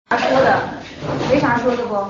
啥说的？没啥说的不？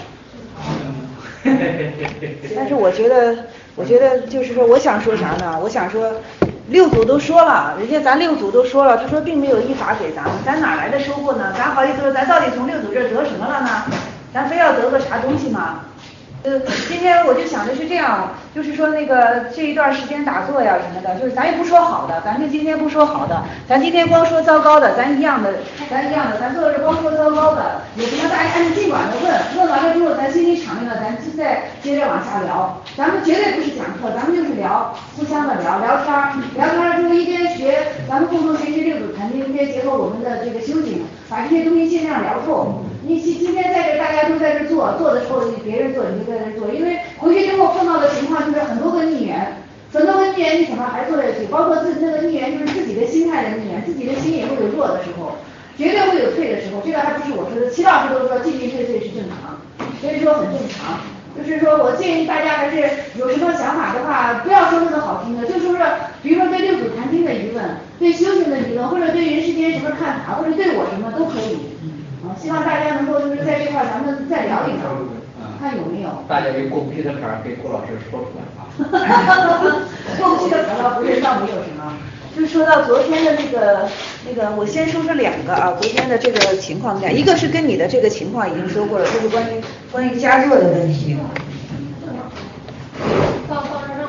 但是我觉得就是说，我想说啥呢？我想说，六祖都说了，咱六祖都说了，他说并没有依法给咱们，咱哪来的收获呢？咱好意思说，咱到底从六祖这儿得什么了呢？咱非要得个啥东西吗？今天我就想的是这样，就是说那个这一段时间打坐呀什么的，就是咱也不说好的，咱就今天不说好的，咱今天光说糟糕的，咱一样的，咱坐着光说糟糕的，有什么大家就尽管的问完了之后，咱心里敞亮了，咱再接着往下聊。咱们绝对不是讲课，咱们就是聊，互相的聊天了之后一边学，咱们共同学习六祖坛经，一边结合我们的这个修行，把这些东西尽量聊透。你今天在这大家都在这做的时候，别人做你就在这做，因为回去之后碰到的情况就是很多个逆缘，你可能还做下去，包括那个逆缘就是自己的心态的逆缘，自己的心也会有弱的时候，绝对会有退的时候，这个还不是我说的，齐老师都说进进退退是正常，所以说很正常。就是说我建议大家还是有什么想法的话，不要说那个好听的，就说比如说对六祖坛经的疑问，对修行的疑问，或者对人世间什么看法，或者对我什么都可以。希望大家能够就是在这块咱们再聊一聊，看有没有。 大家给过不去的坎儿给郭老师说出来啊。 过不去的坎儿不是倒没有什么。就说到昨天的那个，我先说两个啊，昨天的这个情况下，一个是跟你的这个情况已经说过了，就是关于加热的问题。 到这儿，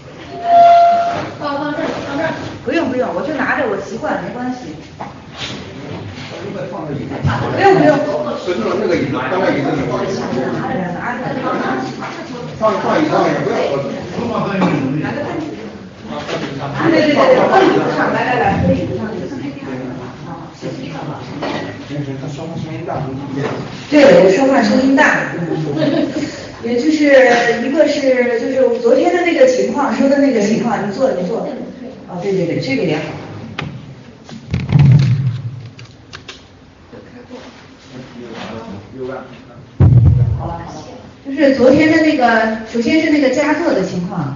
到这儿。 不用，我就拿着，我习惯，没关系。 放这椅子。 不用。 随便那个椅子，放在椅子里。 拿着。 放椅子上面，不要喝。 对，放椅子上，来，放椅子上。 他说话声音大， 对，我说话声音大。也就是一个是就是昨天的那个情况说的那个情况，你坐。哦，对，这个也好。好了，就是昨天的那个，首先是那个加坐的情况，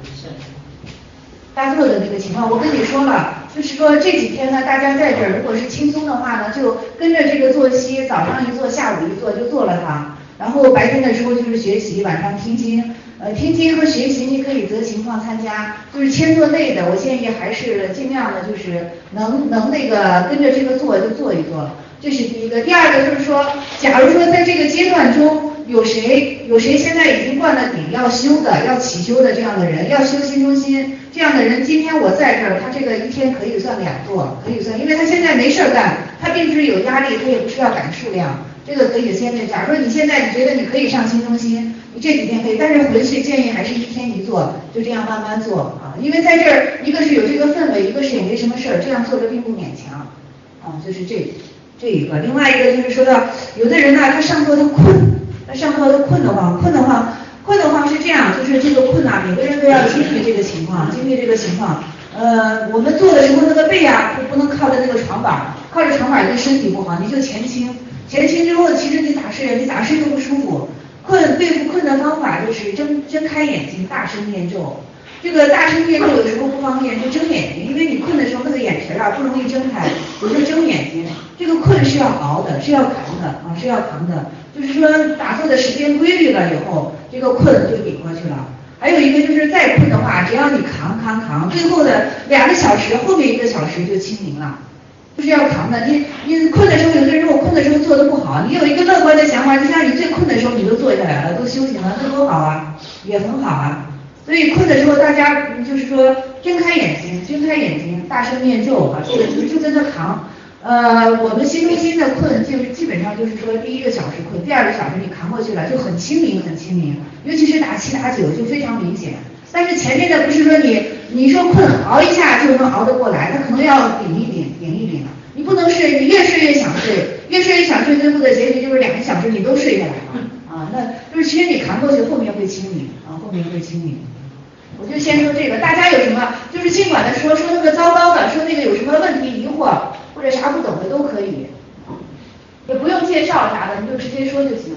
加坐的那个情况，我跟你说了，就是说这几天呢，大家在这儿如果是轻松的话呢，就跟着这个作息，早上一坐，下午一坐就做了它，然后白天的时候就是学习，晚上听经。听经和学习你可以择情况参加，就是签做类的，我建议还是尽量的，就是能那个跟着这个做就做一做，这是第一个。第二个就是说，假如说在这个阶段中有谁现在已经灌了顶要修的要起修的这样的人，要修心中心这样的人，今天我在这儿，他这个一天可以算2座，可以算，因为他现在没事干，他并不是有压力，他也不是要赶数量，这个可以先那。假如说你现在你觉得你可以上心中心。你这几天可以，但是回去建议还是1天1座，就这样慢慢做啊。因为在这儿，一个是有这个氛围，一个是也没什么事儿，这样做着并不勉强啊。就是这一个，另外一个就是说到有的人呢，他上课他困得慌是这样，就是这个困啊，每个人都要经历这个情况。我们做的时候那个背啊，不能靠着那个床板，靠着床板对身体不好，你就前倾之后，其实你咋睡都不舒服。对付困的方法就是睁开眼睛，大声念咒。这个大声念咒有时候不方便，就睁眼睛，因为你困的时候那个眼皮啊不容易睁开，有时候睁眼睛。这个困是要熬的，是要扛的。就是说打坐的时间规律了以后，这个困就顶过去了。还有一个就是再困的话，只要你扛，最后的2个小时，后面1个小时就清明了。就是要扛的，你困的时候，有的人我困的时候做的不好，你有一个乐观的想法，就像你最困的时候你都坐下来了，都修行了，那多好啊，也很好啊。所以困的时候大家就是说睁开眼睛，大声念咒啊，这个就在那扛。我们心中心的困就是基本上就是说第1个小时困，第2个小时你扛过去了，就很清明，尤其是打7打9就非常明显。但是前面的不是说你说困熬一下就能熬得过来，他可能要顶一顶。你不能睡，你越睡越想睡，最后的结局就是2个小时你都睡下来了啊。那就是其实你扛过去，后面会清明。我就先说这个，大家有什么就是尽管的说那个糟糕的，说那个有什么问题疑惑或者啥不懂的都可以，也不用介绍啥的，你就直接说就行。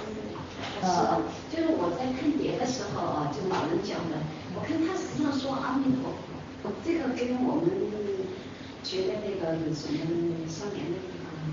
就是我在看碟的时候啊，就老人讲的，我看他实际上说阿弥陀佛，这个跟我们觉得那个有什么相连的地方？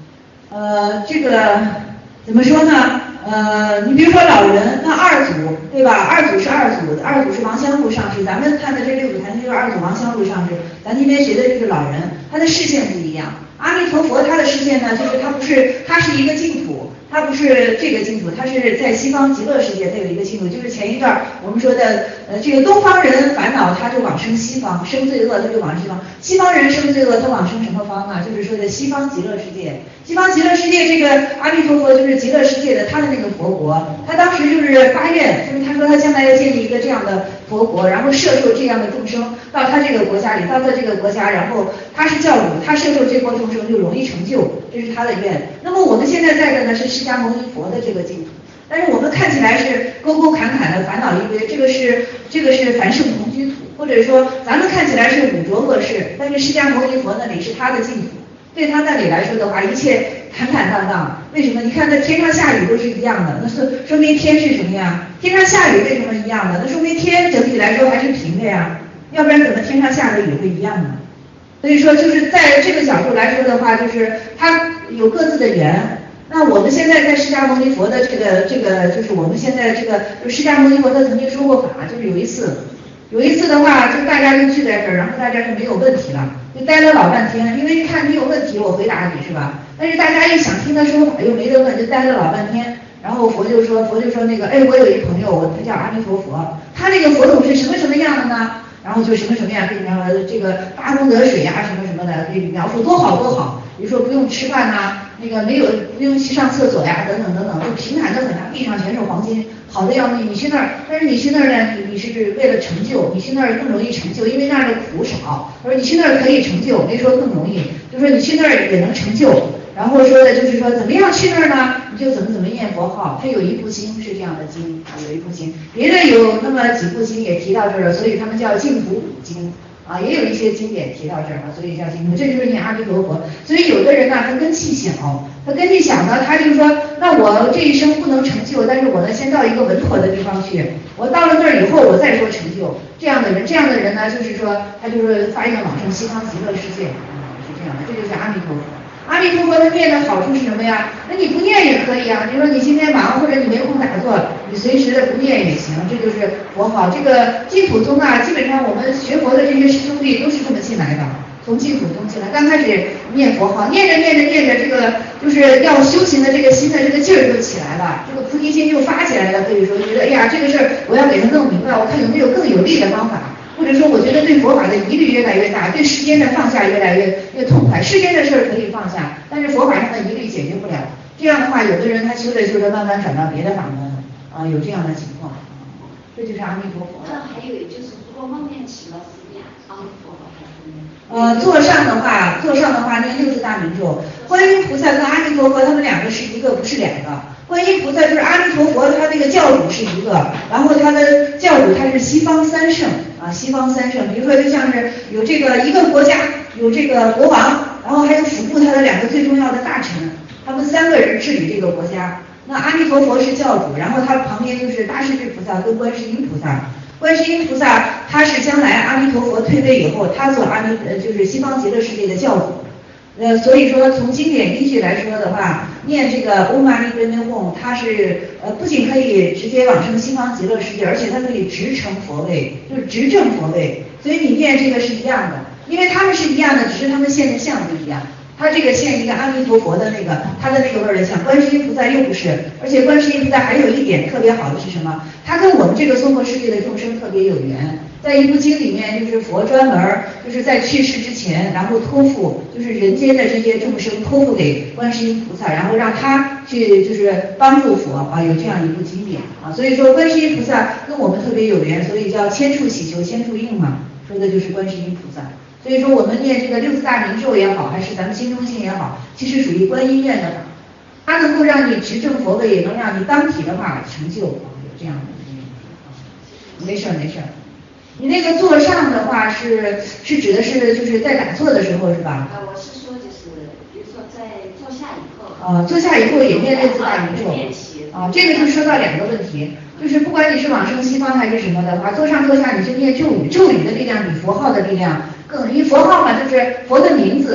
这个怎么说呢？你比如说老人，那二祖对吧？二祖是王香露上师，咱们看的这六祖坛经就是二祖王香露上师，咱今天学的这个老人，他的视线不一样。阿弥陀佛他的视线呢，就是他是一个净土，他不是这个净土，他是在西方极乐世界，他有一个净土，就是前一段我们说的，这个东方人烦恼他就往生西方，生罪恶他就往生西方，西方人生罪恶他往生什么方呢？就是说的西方极乐世界。西方极乐世界这个阿弥陀佛就是极乐世界的他的那个佛国，他当时就是发愿，就是他说他将来要建立一个这样的佛国，然后摄受这样的众生到他这个国家里，到他这个国家，然后他是教主，他摄受这波众生就容易成就，这是他的愿。那么我们现在在的呢是释迦牟尼佛的这个净土，但是我们看起来是沟沟坎坎的烦恼一堆，这个是凡圣同居土，或者说咱们看起来是五浊恶世，但是释迦牟尼佛那里是他的净土。对他那里来说的话，一切坦坦荡荡。为什么？你看，那天上下雨都是一样的，那说明天是什么呀？天上下雨为什么一样的？那说明天整体来说还是平的呀，要不然怎么天上下的雨会一样呢？所以说，就是在这个角度来说的话，就是它有各自的缘。那我们现在在释迦牟尼佛的这个，就是我们现在这个，就释迦牟尼佛他曾经说过法，就是有一次的话，就大家就聚在这儿，然后大家就没有问题了，就待了老半天，因为看你有问题，我回答你是吧？但是大家一想听他说法又没得问，就待了老半天。然后佛就说那个，我有一朋友，他叫阿弥陀佛，他这个佛种是什么什么样的呢？然后就什么什么呀，给你描这个八功德水呀，什么什么的，给你描述多好多好。比如说不用吃饭呐，那个不用去上厕所呀，等等等等，就平坦的很啊，地上全是黄金，好的要命。你去那儿，但是你去那儿呢，你是为了成就，你去那儿更容易成就，因为那儿的苦少。他说你去那儿可以成就，没说更容易，就说你去那儿也能成就。然后说的就是说怎么样去那儿呢？你就怎么念佛号。它有一部经是这样的经啊，有一部经，别的有那么几部经也提到这儿了，所以他们叫净土五经。啊，也有一些经典提到这儿啊，所以叫净土，这就是念阿弥陀佛。所以有的人呢，他根气小，呢，他就说，那我这一生不能成就，但是我呢，先到一个稳妥的地方去，我到了那儿以后，我再说成就。这样的人呢，就是说，他就是发愿往生西方极乐世界，是这样的，这就是阿弥陀佛。阿弥陀佛的念的好处是什么呀？那你不念也可以啊，比如说你今天忙或者你没空打坐，你随时的不念也行，这就是佛号。这个净土宗啊，基本上我们学佛的这些师兄弟都是这么进来的，从净土宗进来。刚开始念佛号，念着，这个就是要修行的这个心的这个劲儿就起来了，这个菩提心就发起来了。可以说觉得，这个事儿我要给他弄明白，我看有没有更有利的方法。或者说，我觉得对佛法的疑虑越来越大，对世间的放下越来越痛快。世间的事儿可以放下，但是佛法上的疑虑解决不了。这样的话，有的人他修着修着，慢慢转到别的法门啊，有这样的情况。这就是阿弥陀佛。 那还有就是，如果梦见起了是念阿弥陀佛还是念？ 座上的话念六字大明咒。观音菩萨跟阿弥陀佛他们两个是一个，不是两个。观音菩萨就是阿弥陀佛，他那个教主是一个，然后他的教主他是西方三圣啊，西方三圣，比如说就像是有这个一个国家有这个国王，然后还有辅助他的两个最重要的大臣，他们三个人治理这个国家。那阿弥陀佛是教主，然后他旁边就是大势至菩萨跟观世音菩萨。观世音菩萨他是将来阿弥陀佛退位以后，他做就是西方极乐世界的教主。所以说从经典依据来说的话，念这个嗡嘛呢叭咪吽，它是不仅可以直接往生西方极乐世界，而且它可以直成佛位，就是直正佛位。所以你念这个是一样的，因为他们是一样的，只是他们现的相不一样。他这个现一个阿弥陀佛的那个他的那个味儿的像，观世音菩萨又不是，而且观世音菩萨还有一点特别好的是什么？他跟我们这个娑婆世界的众生特别有缘。在一部经里面，就是佛专门就是在去世之前，然后托付就是人间的这些众生托付给观世音菩萨，然后让他去就是帮助佛啊，有这样一部经典啊。所以说观世音菩萨跟我们特别有缘，所以叫千处祈求千处应嘛，说的就是观世音菩萨。所以说我们念这个六字大明咒也好，还是咱们心中心也好，其实属于观音愿的法，它能够让你执正佛位，也能让你当体的话成就啊，有这样的。没事。你那个坐上的话是指的是就是在打坐的时候是吧？ 我是说就是比如说在坐下以后。 坐下以后也念六字大明咒。这个就说到两个问题，就是不管你是往生西方还是什么的话，坐上你就念咒语，咒语的力量比佛号的力量更，因为佛号嘛就是佛的名字，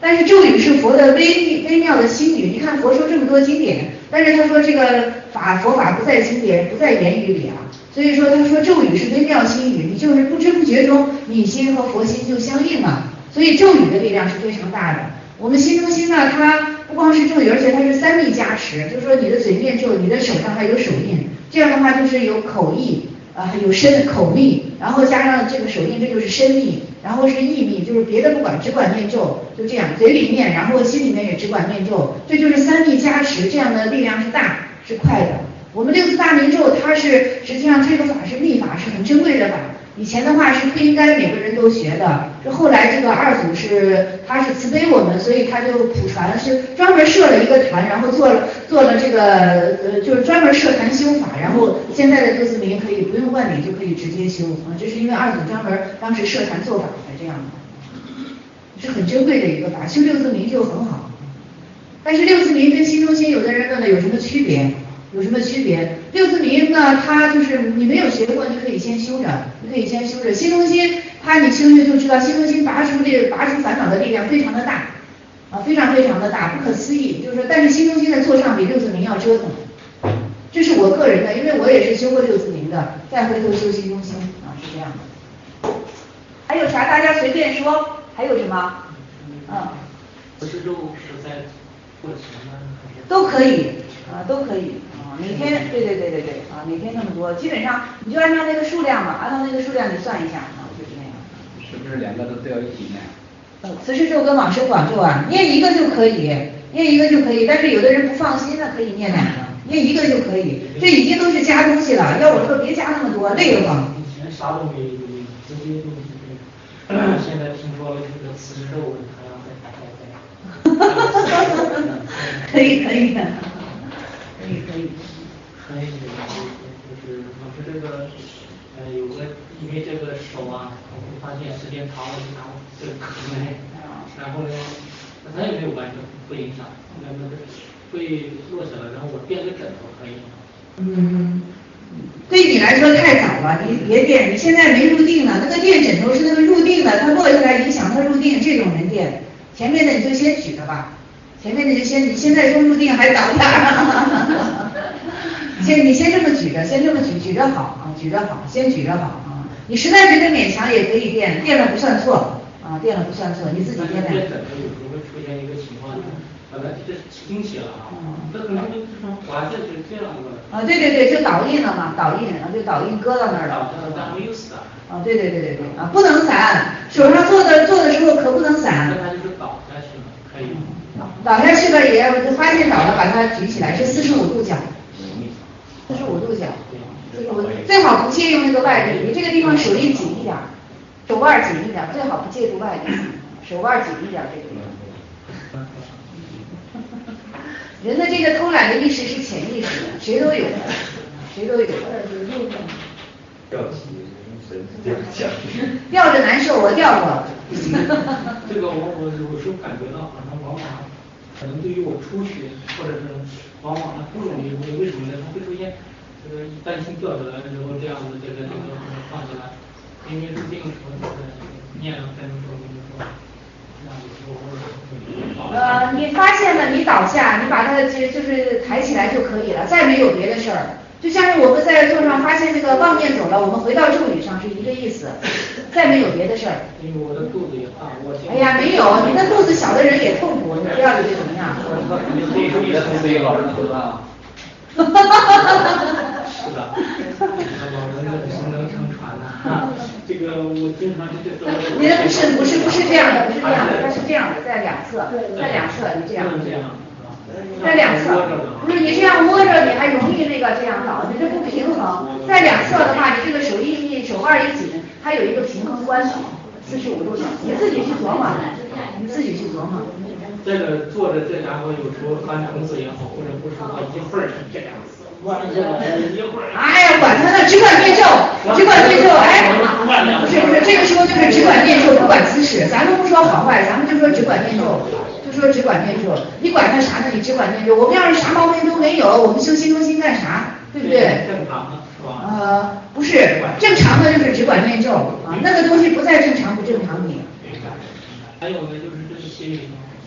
但是咒语是佛的微妙的心语。你看佛说这么多经典，但是他说这个佛法不在经典，不在言语里啊。所以说他说咒语是微妙心语，你就是不知不觉中你心和佛心就相应了。所以咒语的力量是非常大的。我们心中心呢，它不光是咒语，而且它是三密加持，就是说你的嘴念咒，你的手上还有手印，这样的话就是有口译有身口密，然后加上这个手印，这就是身密，然后是意密，就是别的不管，只管念咒，就这样，嘴里念，然后心里面也只管念咒，这就是三密加持，这样的力量是大是快的。我们六字大明咒，它是实际上这个法是密法，是很珍贵的法。以前的话是不应该每个人都学的，这后来这个二祖他是慈悲我们，所以他就普传，是专门设了一个坛，然后做了这个就是专门设坛修法，然后现在的六字明可以不用万里就可以直接修这是因为二祖专门当时设坛做法才这样的，是很珍贵的一个法，修六字明就很好。但是六字明跟心中心，有的人问了有什么区别？有什么区别？六字明呢，它就是你没有学过，你可以先修着，心中心，你修就知道，心中心拔除烦恼的力量非常的大，非常非常的大，不可思议。就是说，但是心中心的做上比六字明要折腾，这是我个人的，因为我也是修过六字明的，再回头修心中心是这样的。还有啥？大家随便说，还有什么？ 不是咒是在过程吗？ 都可以都可以。每天对每天那么多，基本上你就按照那个数量嘛，按照那个数量你算一下就是那样。 是不是两个都要一起念？ 慈氏咒跟往生广咒念一个就可以，但是有的人不放心呢，可以念两个，念一个就可以，这已经都是加东西了。要我说别加那么多，累得慌。 以前啥都没有，直接就是现在听说了这个慈氏咒，还要再可以的。 还有就是老师这个有个因为这个手我会发现时间长了经常这个疼然后呢它也没有完全不影响，会落下来，然后我垫个枕头可以吗？ 对你来说太早了，你别垫，你现在没入定呢，那个垫枕头是那个入定的，它落下来影响它入定，这种人垫，前面的你就先举着吧。前面你现在中入定还倒下，你先这么举着，举着好，先举着好你实在觉得勉强也可以垫了不算错你自己垫的。 垫枕头有时候会出现一个情况，本来这倾斜了这可能就滑下去这样的。 对，就倒印了嘛，就倒印搁到那儿了。 然后又散。 对不能散，手上做的时候可不能散。 那它就是倒下去了，可以吗？ 倒下去了也发现倒了，把它举起来，是45度角，45度角，最好不借用那个外力，你这个地方手印紧一点，手腕紧一点，最好不借助外力，手腕紧一点这个地方。人的这个偷懒的意识是潜意识的，谁都有。吊着难受，我吊过。 这个我有时候感觉到好像往往可能对于我初学或者是往往它不容易，为什么呢？它会出现担心掉下来之后这样子这个放起来，因为是这个时候念了3分钟你发现了你倒下，你把它就是抬起来就可以了，再没有别的事儿。就像是我们在座上发现那个妄念走了，我们回到咒语上是一个意思，再没有别的事儿。 因为我的肚子也大， 哎呀，没有，你的肚子小的人也痛苦，你不要以为怎么样。 你的肚子有老人头大。 是的，老人的心能承传的这个我经常就您不是这样的，它是这样的，在两侧，你这样。在两侧，不是你这样摸着，你还容易这样倒，你这不平衡。在两侧的话，你这个手腕一紧，它有一个平衡关系，45度角，你自己去琢磨。 这个坐着这家伙有时候翻虫子也好，或者不舒服，一会儿这样子，一会儿。 哎呀，管他呢，只管念咒，哎，不是，这个时候就是只管念咒，不管姿势，咱们不说好坏，咱们就说只管念咒。你管他啥呢？你只管念咒。我们要是啥毛病都没有，我们修心中心干啥？对不对？ 正常的是吧？ 不是，正常的就是只管念咒那个东西不再正常不正常你。 还有呢，就是这个心理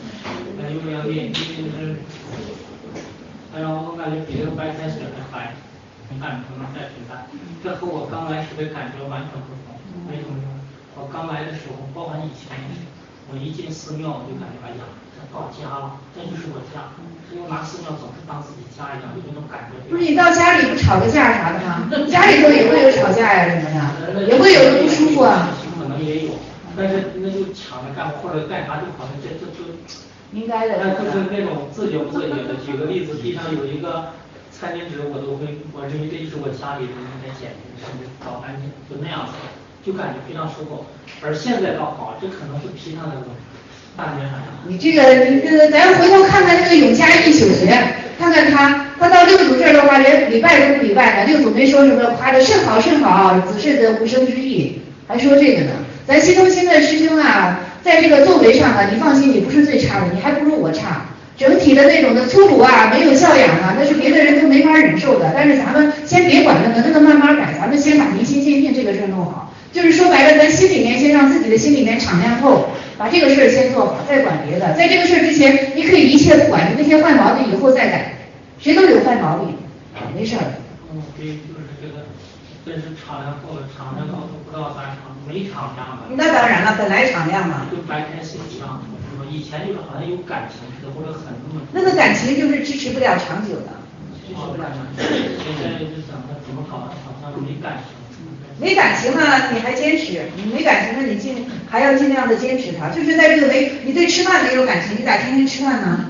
有2点，一点是，哎呀，我感觉比这个白开水还平淡，可能再平淡。这和我刚来时的感觉完全不同。为什么呢？我刚来的时候，包含以前也是，我一进寺庙我就感觉哎呀，这到家了，这就是我家，因为拿寺庙总是当自己家一样，有那种感觉。 不是你到家里不吵个架啥的吗？家里头也会有吵架呀什么的，也会有人不舒服啊。 可能也有，但是那就抢着干或者干啥就好像这应该的。 就是那种自觉不自觉的。举个例子，地上有一个餐巾纸，我认为这就是我家里的应该捡，甚至搞干净，就那样子，就感觉非常舒服。而现在倒好，这可能是批上那种大街上。 你这个，咱回头看看那个永嘉义小学，看看他到六祖这儿的话，连礼拜都不礼拜呢。六祖没说什么，夸的甚好甚好，子甚得无生之意，还说这个呢。咱新中心的师兄啊，在这个作为上呢，你放心，你不是最差的，你还不如我差。整体的那种的粗鲁啊，没有教养啊，那是别的人都没法忍受的。但是咱们先别管那个慢慢改，咱们先把明心见性这个事儿弄好。就是说白了，咱心里面先让自己的心里面敞亮透，把这个事儿先做好，再管别的。在这个事儿之前，你可以一切不管，你那些坏毛病以后再改，谁都有坏毛病，没事儿。 对，就是这个，真是敞亮透了，敞亮到都不知道咋敞，没敞亮的。 那当然了，本来敞亮嘛。 就白开水一样，是吧？以前就是好像有感情似的，或者很那么。 那个感情就是支持不了长久的，支持不了长久。 现在就想他怎么搞的，好像没感情。 没感情呢，你还坚持；你没感情呢，你还要尽量的坚持它。就是在这个你对吃饭没有感情，你咋天天吃饭呢？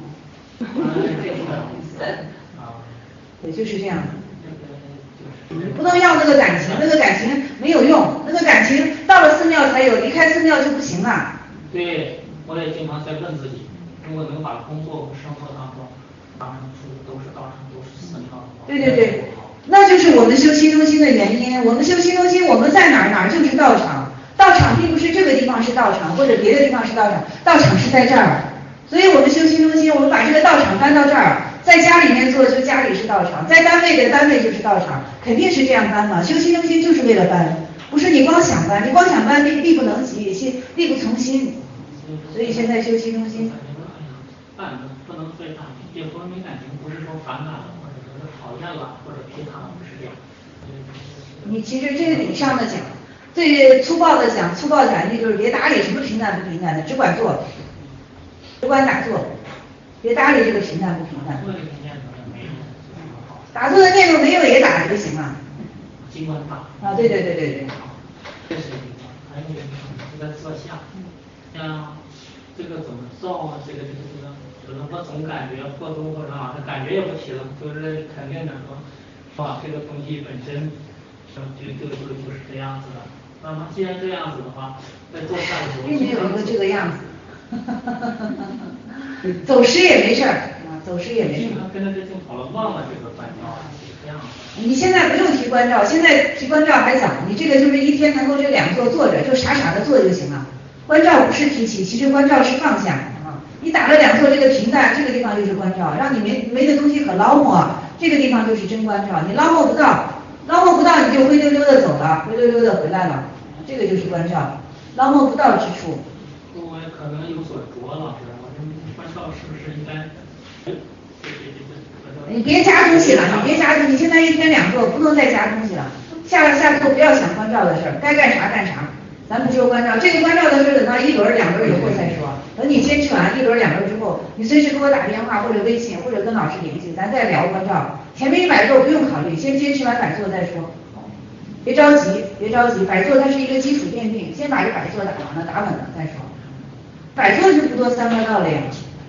对，就是这样的。你不能要那个感情，那个感情没有用，那个感情到了寺庙才有，离开寺庙就不行了。 对，我也经常在问自己，如果能把工作和生活当中当成都是道场，都是寺庙的话。 对对对。那就是我们修心中心的原因。我们修心中心，我们在哪儿就是道场。道场并不是这个地方是道场，或者别的地方是道场，道场是在这儿。所以我们修心中心，我们把这个道场搬到这儿，在家里面做就家里是道场，在单位的单位就是道场，肯定是这样搬嘛。修心中心就是为了搬，不是你光想搬，你光想搬力不能及，力不从心。所以现在修心中心。 办不能非常，也不能没感情，不是说反感了。讨厌了或者批判了，不是这样。 你其实这个理上的讲，最粗暴的讲，粗暴讲义就是别搭理什么平淡不平淡的，只管做，只管打坐，别搭理这个平淡不平淡。打坐的念头没有也打就行了。 尽管打。 啊，对对对对对。 这是一个，还有一个就在坐下，像这个怎么造这个。我总感觉或多或少，这感觉也不提了，就是肯定的说，是吧？这个东西本身，就是这样子的。那么既然这样子的话，在做饭的时候， 并没有一个这个样子。走失也没事儿啊，走失也没事儿。 跟着这就跑了，忘了这个关照，这样。 你现在不用提关照，现在提关照还早。你这个就是一天能够这2坐坐着，就傻傻的坐就行了。关照不是提起，其实关照是放下。你打了2坐这个平淡，这个地方就是关照，让你没的东西可捞摸，这个地方就是真关照。你捞摸不到你就灰溜溜的走了，灰溜溜的回来了，这个就是关照。捞摸不到之处， 我可能有所着，老师，我这关照是不是应该？ 你别加东西了，你别加东西，现在1天2坐，不能再加东西了。下坐不要想关照的事儿，该干啥干啥。咱不说关照，这个关照的事等到1轮2轮以后再说。等你坚持完1轮2轮之后，你随时给我打电话或者微信或者跟老师联系，咱再聊关照。前面100坐不用考虑，先坚持完100坐再说。别着急，100坐它是一个基础奠定，先把这100坐打完了，打稳了再说。100坐是不多3个道理。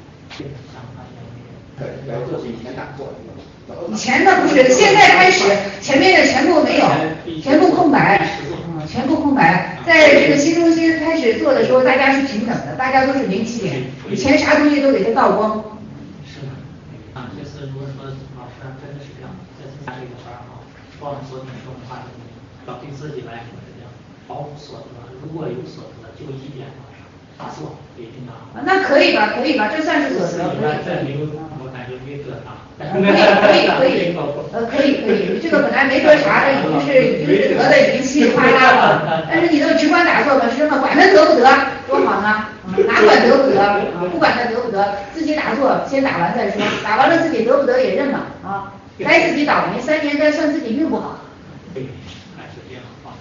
100坐是以前打坐的。 以前的不是，现在开始前面的全部没有，全部空白，全部空白。在这个新中心开始做的时候，大家是平等的，大家都是零起点，以前啥东西都给它倒光。 是的，啊，这次如果说老师真的是这样，这次下这个班啊，报了昨天说的话，要对自己来说是这样，毫无所得，如果有所得，就1点打坐给定啊。 那可以吧，这算是所得。 再没有，我感觉没得啥。 可以，这个本来没得啥的，已经是得的，已经稀里哗啦了。但是你都直观打坐嘛，是嘛，管他得不得，多好呢。 哪管得不得啊？不管他得不得，自己打坐，先打完再说，打完了自己得不得也认了啊，该自己倒霉3年，该算自己运不好。 还是这样啊。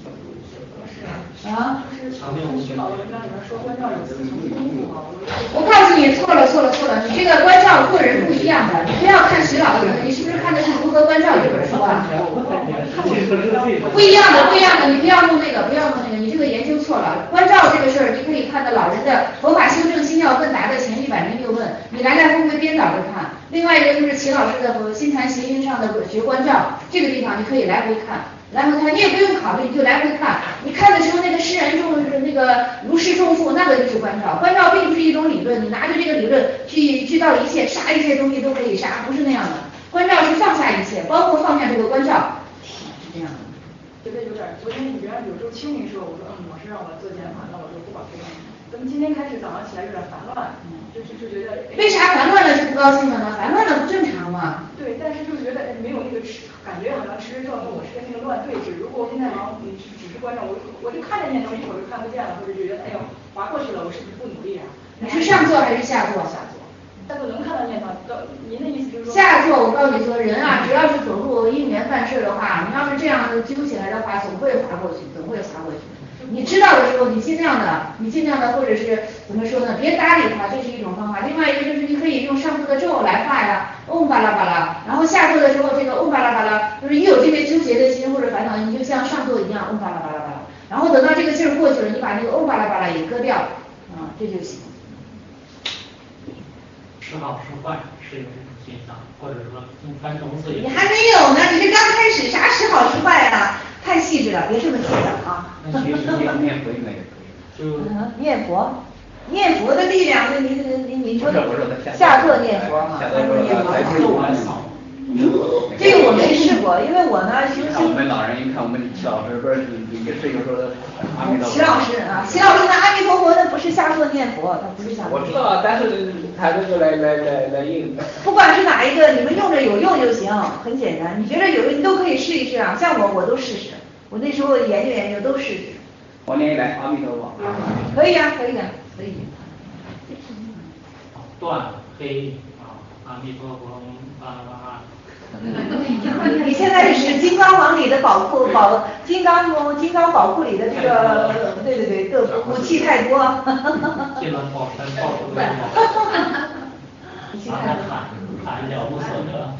啊？ 徐老师刚里面说关照有4层功夫啊， 我告诉你，错了，你这个关照个人不一样的，你不要看徐老师的，你是不是看的是《如何关照》这本书啊？不一样的，你不要弄那个，你这个研究错了。关照这个事儿，你可以看到老人的《佛法修正心要问答》的前106问，你来回回颠倒着看。另外一个就是齐老师的《心禅行云上的学关照》，这个地方你可以来回看。你也不用考虑，你就来回看。你看的时候，那个释然重，那个如释重负，那个就是关照。关照并不是一种理论，你拿着这个理论去到一切，杀一切东西都可以杀，不是那样的。关照是放下一切，包括放下这个关照，是这样的。 觉得有点，昨天原来有时候清明说，我说老师让我做减法，那我就不管这个。咱们今天开始早上起来有点烦乱，就觉得。 为啥烦乱了就不高兴了呢？烦乱了不正常吗？ 对，但是就是觉得没有那个感觉，好像持之正跟我是跟那个乱对峙。如果我现在好像只是关照，我就看着念头，一会儿就看不见了，或者就觉得哎呦划过去了，我是不是不努力啊？ 你是上座还是下座？ 下座。下座能看到念头，您的意思就是说？ 下座，我告诉你说，人啊，只要是走路应缘办事的话，你要是这样揪起来的话，总会划过去。你知道的时候，你尽量的，或者是怎么说呢？别搭理他，这是一种方法。另外一个就是你可以用上座的咒来画呀，嗡巴拉巴拉。然后下座的时候，这个嗡巴拉巴拉，就是一有这个纠结的心或者烦恼，你就像上座一样，嗡巴拉巴拉巴拉。然后等到这个劲儿过去了，你把那个嗡巴拉巴拉也割掉，这就行。 时好时坏是有这种现象，或者说用翻成字也。 你还没有呢，你这刚开始，啥时好时坏啊？太细致了，别这么计较啊。 那其实念佛应该也可以。 就念佛的力量，你说下座念佛嘛？这个我没试过，因为我呢修心。 我们老人一看，我们齐老师不是也是有时候阿弥陀佛。 齐老师的阿弥陀佛那不是下座念佛，他不是下座。 我知道，但是他这个来应。 不管是哪一个，你们用着有用就行，很简单。你觉得有用，你都可以试一试啊。像我都试试，我那时候研究都试试。 多年以来，阿弥陀佛。 可以啊。 断黑阿弥陀佛你现在是金刚王里的金刚宝库里的这个，对，武器太多。 进了宝山到处都有，喊了无所得，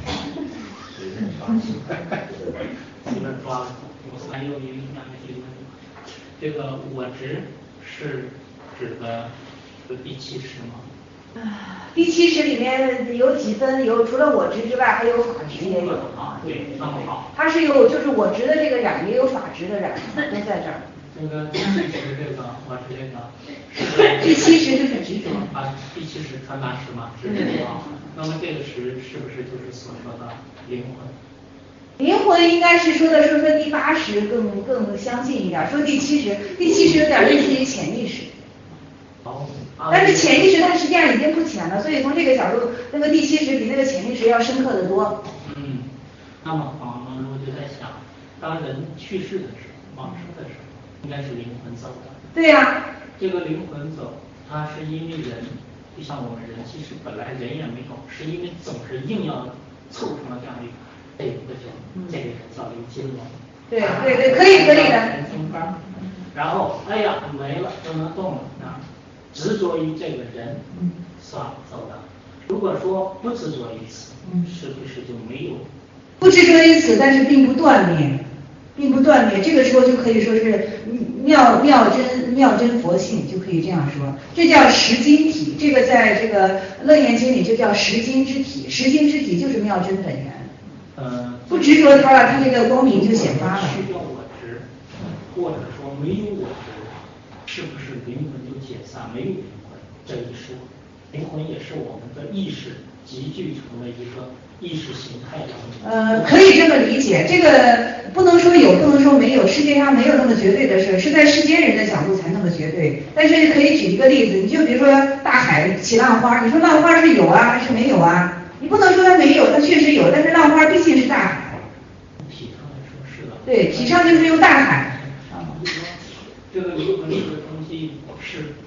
基本抓了，还有一两个题目，这个我执是指的是第70吗？ 第70里面有几分，除了我执之外，还有法执也有啊。 对，那么好。 它是有，就是我执的这个染，也有法执的染，都在这儿。 这个第70这个我执这个， 第70就是执着。 第70传达识嘛，执着啊。那么这个识是不是就是所说的灵魂？ 灵魂应该是说第80更相近一点，说第70有点类似于潜意识。但是潜意识它实际上已经不浅了，所以从这个角度，那个第70比那个潜意识要深刻得多。 那么我就在想，当人去世的时候，往生的时候，应该是灵魂走的。 对呀。 这个灵魂走，它是因为人，就像我们人，其实本来人也没有，是因为总是硬要凑成了这样一个，这个叫灵金龙。 对，可以的。 然后哎呀没了，不能动了啊。执着于这个人，算了，走的。如果说不执着于此，是不是就没有？ 不执着于此，但是并不断灭，这个时候就可以说是妙真佛性，就可以这样说。这叫识金体，这个在这个楞严经里就叫识金之体，识金之体就是妙真本源。不执着它了，它这个光明就显发了。 去掉我执，或者说没有我执。是不是灵魂就解散？没有灵魂这一说，灵魂也是我们的意识集聚成了一个意识形态的。 可以这么理解，这个不能说有，不能说没有，世界上没有那么绝对的事，是在世间人的角度才那么绝对。但是可以举一个例子，你就比如说大海起浪花，你说浪花是有啊还是没有啊？你不能说它没有，它确实有，但是浪花毕竟是大海。 体上来说是的。 对，体上就是用大海。 这个灵魂这个东西是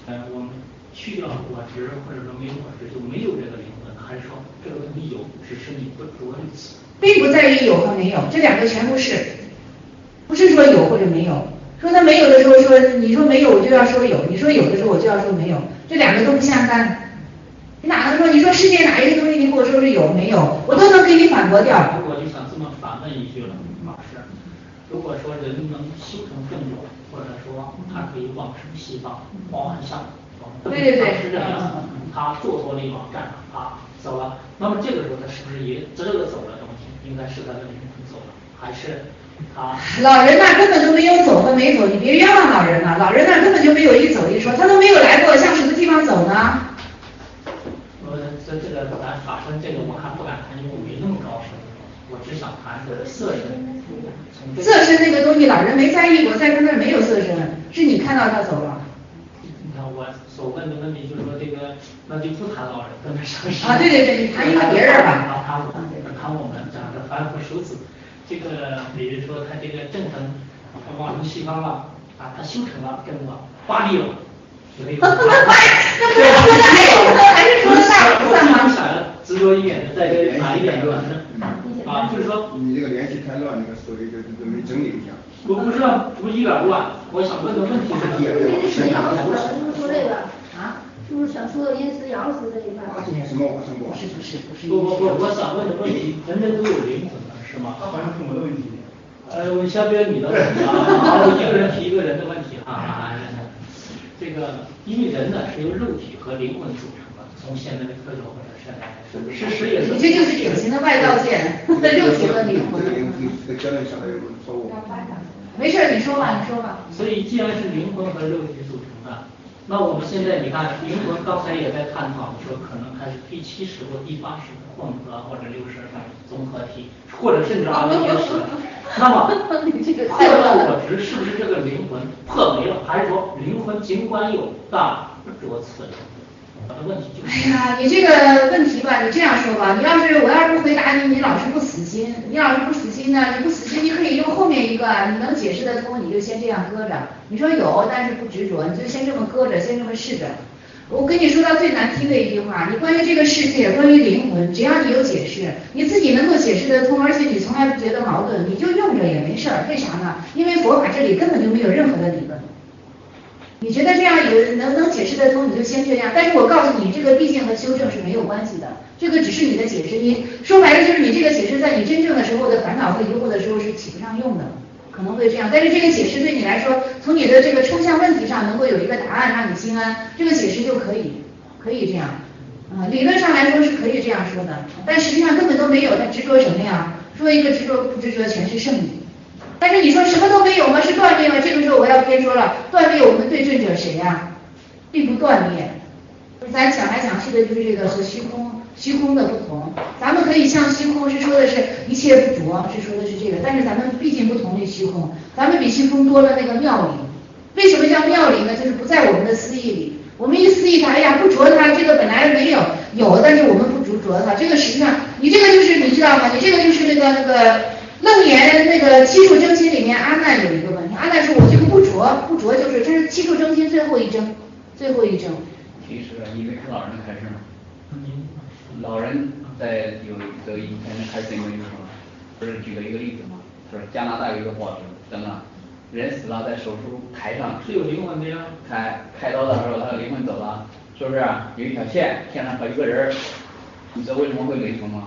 我们去掉我执或者说没有我执就没有这个灵魂，还是说这个东西有，只是你不着于此？ 并不在于有和没有，这两个全部是，不是说有或者没有。说他没有的时候说，你说没有我就要说有，你说有的时候我就要说没有，这两个都不相干。你哪能说？你说世界哪一个东西你跟我说是有没有，我都能给你反驳掉。 我就想这么反问一句了，老师，如果说人能修成正果，或者说他可以往生西方，包含像对， 是这样，他做错了一网站，他走了，那么这个时候他是不是也这个走的东西应该是他的灵魂走了，还是他？ 老人那根本就没有走和没走，你别冤枉老人了，老人那根本就没有一走一说，他都没有来过，向什么地方走呢？ 这个咱法身这个我还不敢谈，因为我没那么高深，我只想谈这个色身。 色身那个东西老人没在意过，在他那儿没有色身，是你看到他走了。 你看我所问的问题就是说这个，那就不谈老人，跟着上啊，对，你谈一个别人吧。 谈我们讲的凡夫俗子，这个比如说他这个正神往生西方了啊，他修成了跟我巴黎了。那不是说的还是说的大不算吗？执着一点的，在这哪一点的完啊，就是说你这个联系太乱，那个思维就没整理一下。 我不是不一点乱，我想问的问题是杨死了，是不是说这个啊？是不是想说临时杨死这一块 ？8年什么往生过？ 不是。 不，我想问的问题，人人都有灵魂的是吗？ 好像是我的问题。 我先别你的问题啊，我一个人提一个人的问题啊。这个因为人呢是由肉体和灵魂组成的，从现在的科学或者现在事实也是。 你这就是典型的外道见，肉体和灵魂。 这个结论下来有错误。 没事，你说吧。 所以既然是灵魂和肉体组成的，那我们现在你看灵魂刚才也在探讨，说可能它是第70或第80的混合或者60的综合体，或者甚至20那么破了我执是不是这个灵魂破没了，还是说灵魂尽管有但不着此人？我的问题就是。 哎呀，你这个问题吧，你这样说吧，我要是不回答你，你老是不死心。你老是不死心呢，你不死心，你可以用后面一个，你能解释得通，你就先这样搁着。你说有，但是不执着，你就先这么搁着，先这么试着。我跟你说到最难听的一句话，你关于这个世界，关于灵魂，只要你有解释，你自己能够解释得通，而且你从来不觉得矛盾，你就用着也没事儿。为啥呢？因为佛法这里根本就没有任何的理论。你觉得这样能解释得通，你就先这样。但是我告诉你，这个毕竟和修正是没有关系的，这个只是你的解释。你说白了就是你这个解释在你真正的时候的烦恼和疑惑的时候是起不上用的，可能会这样。但是这个解释对你来说，从你的这个抽象问题上能够有一个答案让你心安，这个解释就可以这样。理论上来说是可以这样说的，但实际上根本都没有。他执着什么呀？说一个执着不执着全是圣理。但是你说什么都没有吗？是断灭吗？这个时候我要偏说了，断灭我们对证者谁呀？并不断灭。咱讲来讲去的就是这个和虚空的不同。咱们可以像虚空是说的是一切不着，是说的是这个，但是咱们毕竟不同于虚空，咱们比虚空多了那个妙理。为什么叫妙理呢？就是不在我们的思意里。我们一思意它，哎呀，不着它，这个本来没有，但是我们不着它。这个实际上，你这个就是你知道吗？你这个就是那个。楞严那个七处征心里面，阿难有一个问题，阿难说我这个不着就是这是七处征心最后一征。其实因为是老人开始嘛，老人在有的以前的开始因为就是不是举了一个例子嘛，就是加拿大有一个报纸登了，人死了在手术台上是有灵魂的呀， 开刀的时候他的灵魂走了，是不是有一条线上和一个人，你知道为什么会雷同吗？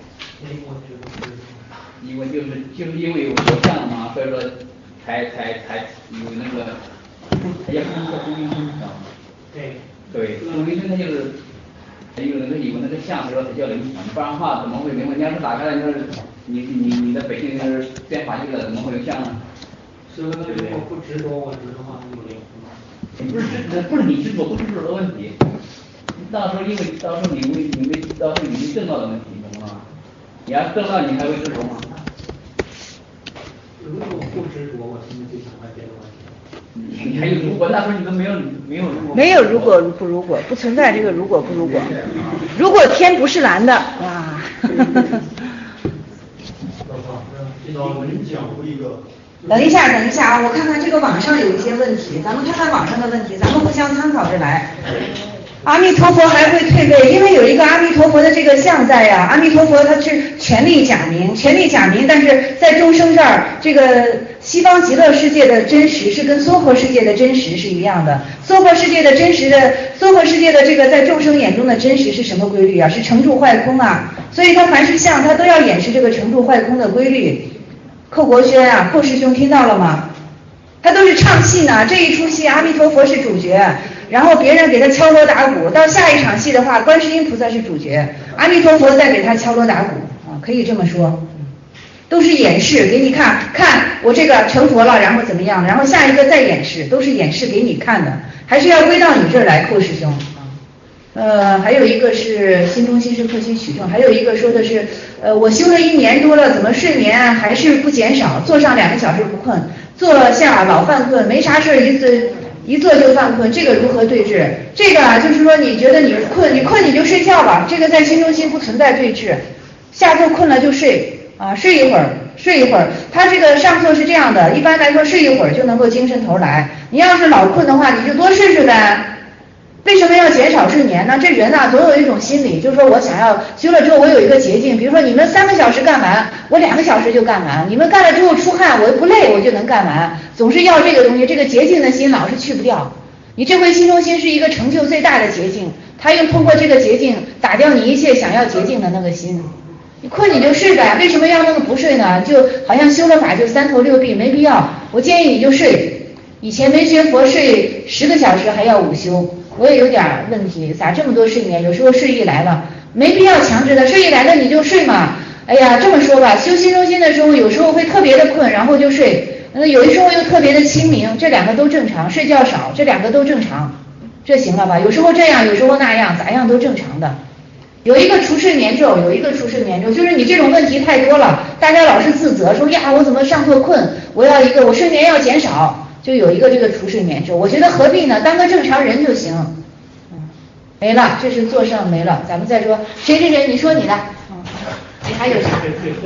因为就是因为有佛像了嘛，所以说才有那个，他也不是说朱云生，知道吗？对，朱云生他就是有那个像，所以说才叫灵魂，不然的话怎么会灵魂？你要是打开了，你的北京就是变法界了，怎么会有像呢？ 所以说如果不执着我执的话，有灵魂吗？ 不是你执着不执着的问题，到时候你没证到的问题，懂吗？你要证到你还会执着吗？ 如果不执着，我现在就想问别的问题。 你还有如果，那时候你都没有如果。 没有如果不如果，不存在这个如果不如果。如果天不是蓝的，哇。 老师，我给你讲过一个等一下啊，我看看这个网上有一些问题，咱们看看网上的问题，咱们互相参考着来。阿弥陀佛还会退位，因为有一个阿弥陀佛的这个像在呀。阿弥陀佛他是权力假名，但是在众生这儿，这个西方极乐世界的真实是跟娑婆世界的真实是一样的。娑婆世界的这个在众生眼中的真实是什么规律啊？是成住坏空啊。所以他凡是像他都要演示这个成住坏空的规律。寇国轩啊，寇师兄听到了吗？他都是唱戏呢，这一出戏阿弥陀佛是主角，然后别人给他敲锣打鼓，到下一场戏的话，观世音菩萨是主角，阿弥陀佛再给他敲锣打鼓啊，可以这么说，都是演示给你看，看我这个成佛了，然后怎么样，然后下一个再演示，都是演示给你看的，还是要归到你这儿来，寇师兄。还有一个是心中心是克心取证，还有一个说的是，我修了1年多了，怎么睡眠还是不减少，坐上2个小时不困，坐下老犯困，没啥事一坐就犯困，这个如何对治？这个啊，就是说你觉得你困你就睡觉吧，这个在心中心不存在对治，下座困了就睡啊，睡一会儿。他这个上座是这样的，一般来说睡一会儿就能够精神头来，你要是老困的话，你就多睡睡呗。为什么要减少睡眠呢？这人啊，总有一种心理，就是说我想要修了之后，我有一个捷径，比如说你们3个小时干完，我2个小时就干完，你们干了之后出汗，我又不累，我就能干完，总是要这个东西，这个捷径的心老是去不掉。你这回心中心是一个成就最大的捷径，他又通过这个捷径打掉你一切想要捷径的那个心。你困你就睡呗，为什么要那么不睡呢？就好像修了法就3头6臂，没必要。我建议你就睡，以前没学佛睡10个小时还要午休。我也有点问题，咋这么多睡眠？有时候睡意来了，没必要强制的，睡意来了你就睡嘛。哎呀，这么说吧，修心中心的时候，有时候会特别的困，然后就睡；有的时候又特别的清明，这2个都正常。睡觉少，这2个都正常，这行了吧？有时候这样，有时候那样，咋样都正常的。有一个除睡眠咒，就是你这种问题太多了，大家老是自责说呀，我怎么上座困？我睡眠要减少。就有一个这个除睡眠咒，我觉得何必呢？当个正常人就行。没了，这是座上没了。咱们再说谁，你说你的。你还有啥？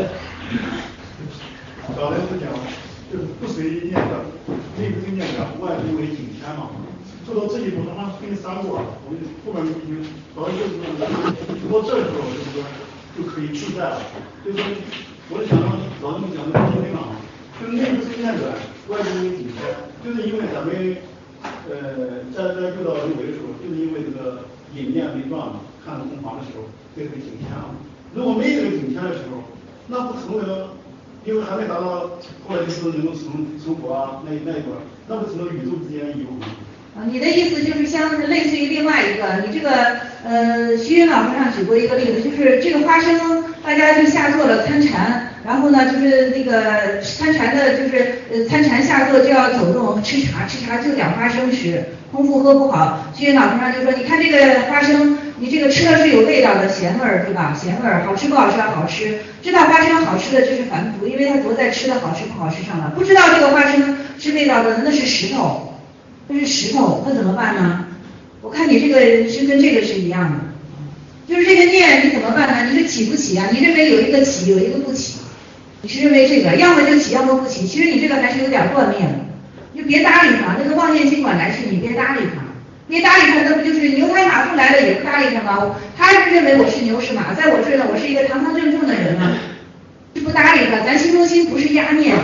刚才我讲就是不随念的，内部念的，外部为景天嘛。做到这一步，他妈分3步啊！我们后面已经到就是说这时候就是说就可以自在了。就是我想让老师们讲的听听啊，就是内部随念的，外部为景天。就是因为咱们在遇到六维的时候，就是因为这个引念为转嘛，看空房的时候，这个景天啊。如果没这个景天的时候，那不成了，因为还没达到后来就是能够成佛啊那一段，那不成了宇宙之间有。 你的意思就是类似于另外一个，你这个徐云老和尚举过一个例子，就是这个花生大家就下座了参禅，然后呢就是那个参禅的，就是参禅下座就要走动吃茶就点花生吃，空腹喝不好。徐云老和尚就说，你看这个花生，你这个吃了是有味道的，咸味儿对吧？咸味儿好吃不好吃啊？好吃。知道花生好吃的这是凡夫，因为他着在吃的好吃不好吃上了。不知道这个花生是味道的，那是石头。那怎么办呢？我看你这个是跟这个是一样的，就是这个念你怎么办呢？你是起不起啊？你认为有一个起，有一个不起，你是认为这个要么就起，要么不起。其实你这个还是有点断灭了，你就别搭理他，那个妄念尽管来去，你别搭理他，那不就是牛胎马腹来了也不搭理他吗？他是认为我是牛是马，在我这儿呢，我是一个堂堂正正的人嘛，就不搭理他。咱心中心不是压念。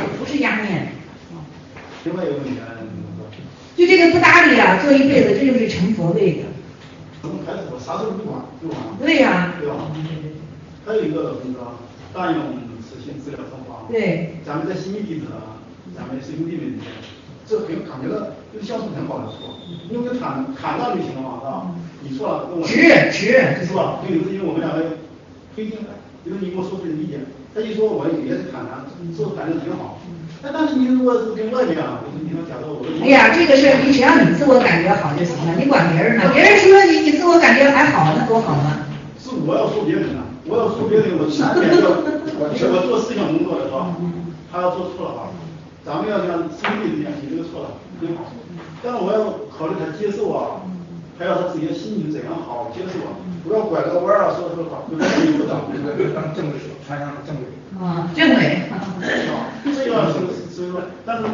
另外一个问题啊。 就这个不搭理啊，做一辈子，这就是成佛位的。 从开始我啥时候不管就完了。 对呀。 对吧？还有一个那个大用实行资料分化。 对。 咱们在新弟子啊，咱们师兄弟们之间，这很感觉到就是相处很好的错，因为坦荡就行了嘛，是吧？你错了跟我直是吧？对，因为我们两个推进来，就是你给我说出你的意见，他一说我也是坦然，说反正挺好。但是你如果是跟外面啊，你能讲到我。 哎呀，这个事儿你只要你自我感觉好就行了，你管别人呢？别人说你自我感觉还好，那多好吗？ 是我要说别人呢，我要说别人，我难免要我做思想工作的是吧？他要做错了吧，咱们要讲兄弟之间，你这个错了挺好，但是我要考虑他接受啊，还要他自己的心情怎样好接受啊，不要拐个弯啊，说好，就你不长，当政委，传上政委。 政委。 这个所以说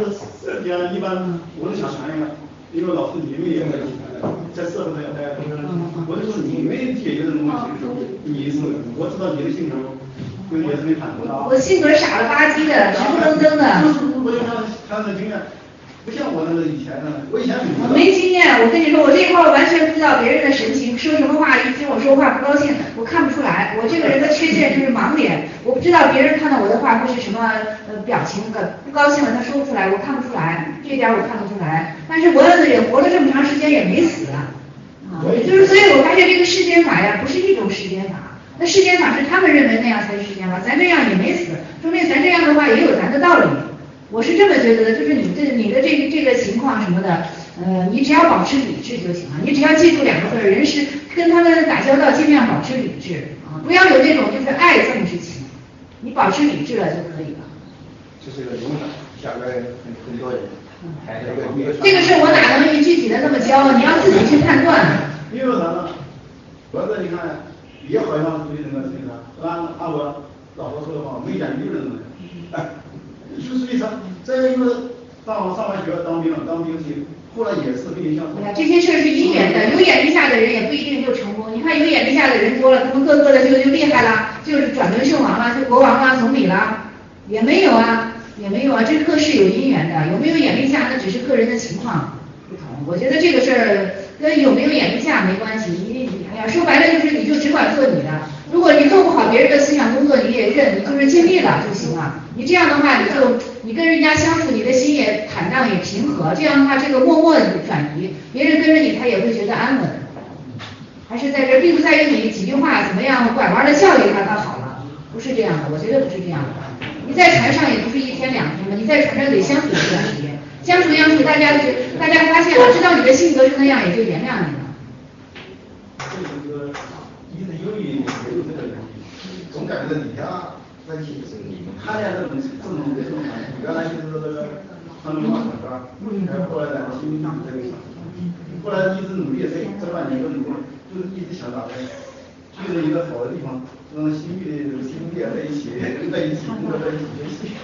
时间一般我是想传一个，因为老师你们也在社会上大家都是，我就说你们解决这种问题的时候，你是我知道你的性格跟也是没反驳的啊。 我性格傻了吧唧的，直不愣登的。 就是我就看的经验。不像我那个以前的，我以前我没经验，我跟你说，我这一块完全不知道别人的神情，说什么话一听我说话不高兴，我看不出来。我这个人的缺陷就是盲点，我不知道别人看到我的话会是什么表情的，不高兴了他说不出来，我看不出来，这点我看不出来。但是我也活了这么长时间也没死啊，就是所以我发现这个世间法呀不是一种世间法，那世间法是他们认为那样才是世间法，咱这样也没死，说明咱这样的话也有咱的道理。我是这么觉得的，就是你的这个情况什么的，你只要保持理智就行了。你只要记住两个字，人是跟他们打交道，尽量保持理智啊，不要有那种就是爱憎之情，你保持理智了就可以了。 这是个影响，下来很多人。 这个事我哪能具体的那么教？你要自己去判断。 因为啥呢？我这你看也好像属于那个谁呢？按我老婆说的话，没眼力的人，哎。就是为啥？再一个上完学当兵去，后来也是跟你相处。 这些事儿是因缘的，有眼力下的人也不一定就成功。你看有眼力下的人多了，他们个个的就厉害了，就是转轮圣王了，就国王了、总理了，也没有啊，这个是有因缘的。有没有眼力下，那只是个人的情况不同。我觉得这个事儿跟有没有眼力下没关系。哎呀，说白了就是你就只管做你的。如果你做不好别人的思想工作，你也认，你就是尽力了就行了。你这样的话，你跟人家相处，你的心也坦荡也平和，这样的话，这个默默的转移，别人跟着你，他也会觉得安稳。还是在这，并不在于你几句话怎么样拐弯的教育他好了，不是这样的，我觉得不是这样的。你在船上也不是一天两天嘛，你在船上得相处一段时间，相处，大家发现了，知道你的性格是那样，也就原谅你了。 这个由于也有这个原因，总感觉底下在一起看见这种原来就是这个他们嘛是吧？后来在心里这个后来一直努力这半年多努力，就是一直想打开，去了一个好的地方，让新域的兄弟在一起工作在一起学习，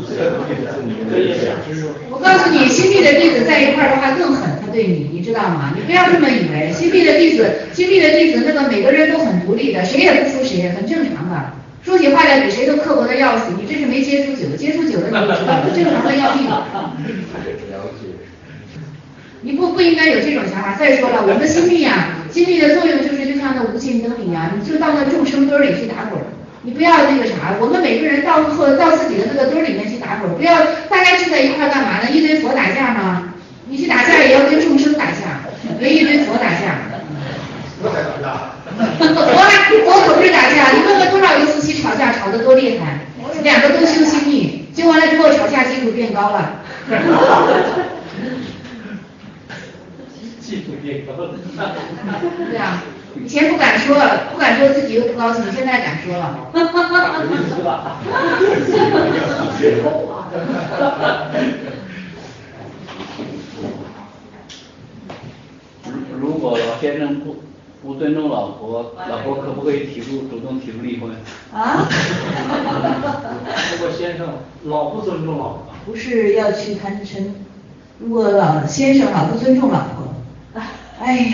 我告诉你，新币的弟子在一块儿的话更狠，他对你知道吗？你不要这么以为，新币的弟子那个每个人都很独立的，谁也不服谁，很正常的。说起话来比谁都刻薄的要死，你这是没接触久，接触久了你就知道了，正常的要命。你不应该有这种想法。再说了，我们心力的作用就是就像那无尽灯一样，你就到那众生堆里去打滚，你不要那个啥，我们每个人到自己的那个堆里面去打滚，不要大家聚在一块干嘛呢？一堆佛打架吗？你去打架也要跟众生打架，别一堆佛打架。 我才打架。 佛可不是打架，你问问多少有夫妻吵架吵得多厉害，两个都修心力，修完了之后吵架基础变高了。 技术变高了。 对啊，以前不敢说自己又不高兴，现在敢说了。 是吧？ 如果老先生不尊重老婆，老婆可不可以主动提出离婚？ 啊？ 如果先生老不尊重老婆， 不是要去贪嗔，如果先生老不尊重老婆，哎呀，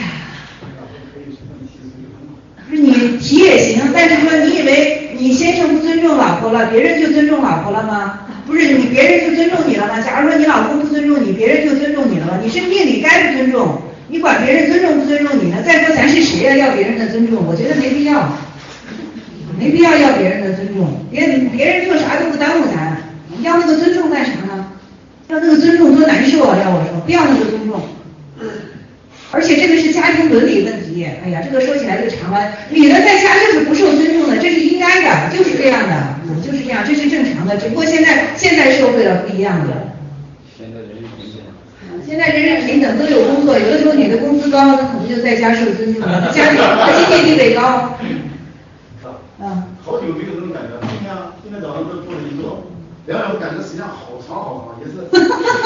不是你提也行，但是说你以为你先生不尊重老婆了，别人就尊重老婆了吗？不是别人就尊重你了吗？假如说你老公不尊重你，别人就尊重你了吗？你是命里该不尊重，你管别人尊重不尊重你呢？再说咱是谁呀？要别人的尊重，我觉得没必要，没必要别人的尊重，别人做啥都不耽误咱，要那个尊重干啥呢？要那个尊重多难受啊！要我说，不要那个尊重。而且这个是家庭伦理问题，哎呀，这个说起来就长了。女的在家就是不受尊重的，这是应该的，就是这样的，就是这样，这是正常的。只不过现在社会了不一样的。 现在人人平等。 现在人人平等，都有工作，有的时候女的工资高，那可能就在家受尊重了，家里经济地位高。 好久没有这种感觉，今天早上都做了一做，然后我感觉时间好长，也是。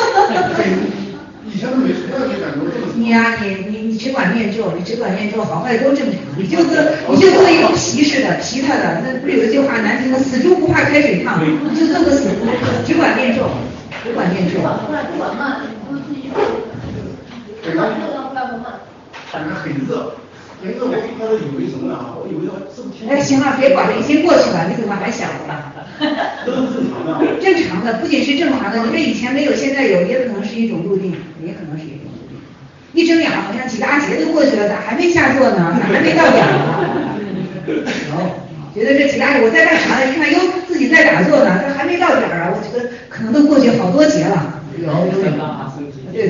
以前都没感觉这么。 你只管念咒，好坏都正常。你就做一个皮他的，那不是有一句话难听的，死猪不怕开水烫，你就做个死猪，只管念咒。 只管念咒。 不管嘛，他们自己做。这个不干不嘛。 但是很热，很热，我一开始以为什么呢？我以为是不是天。 哎，行了，别管了，已经过去了，你怎么还想了？ 都是正常的。 正常的，不仅是正常的，你这以前没有，现在有，也可能是一种路径，也可能是一种路径。一睁眼好像几大节都过去了，咋还没下座呢？咋还没到点呢？觉得这几大节我在干啥呢？一看哟，自己在打坐呢，这还没到点啊！我觉得可能都过去好多节了。有。对。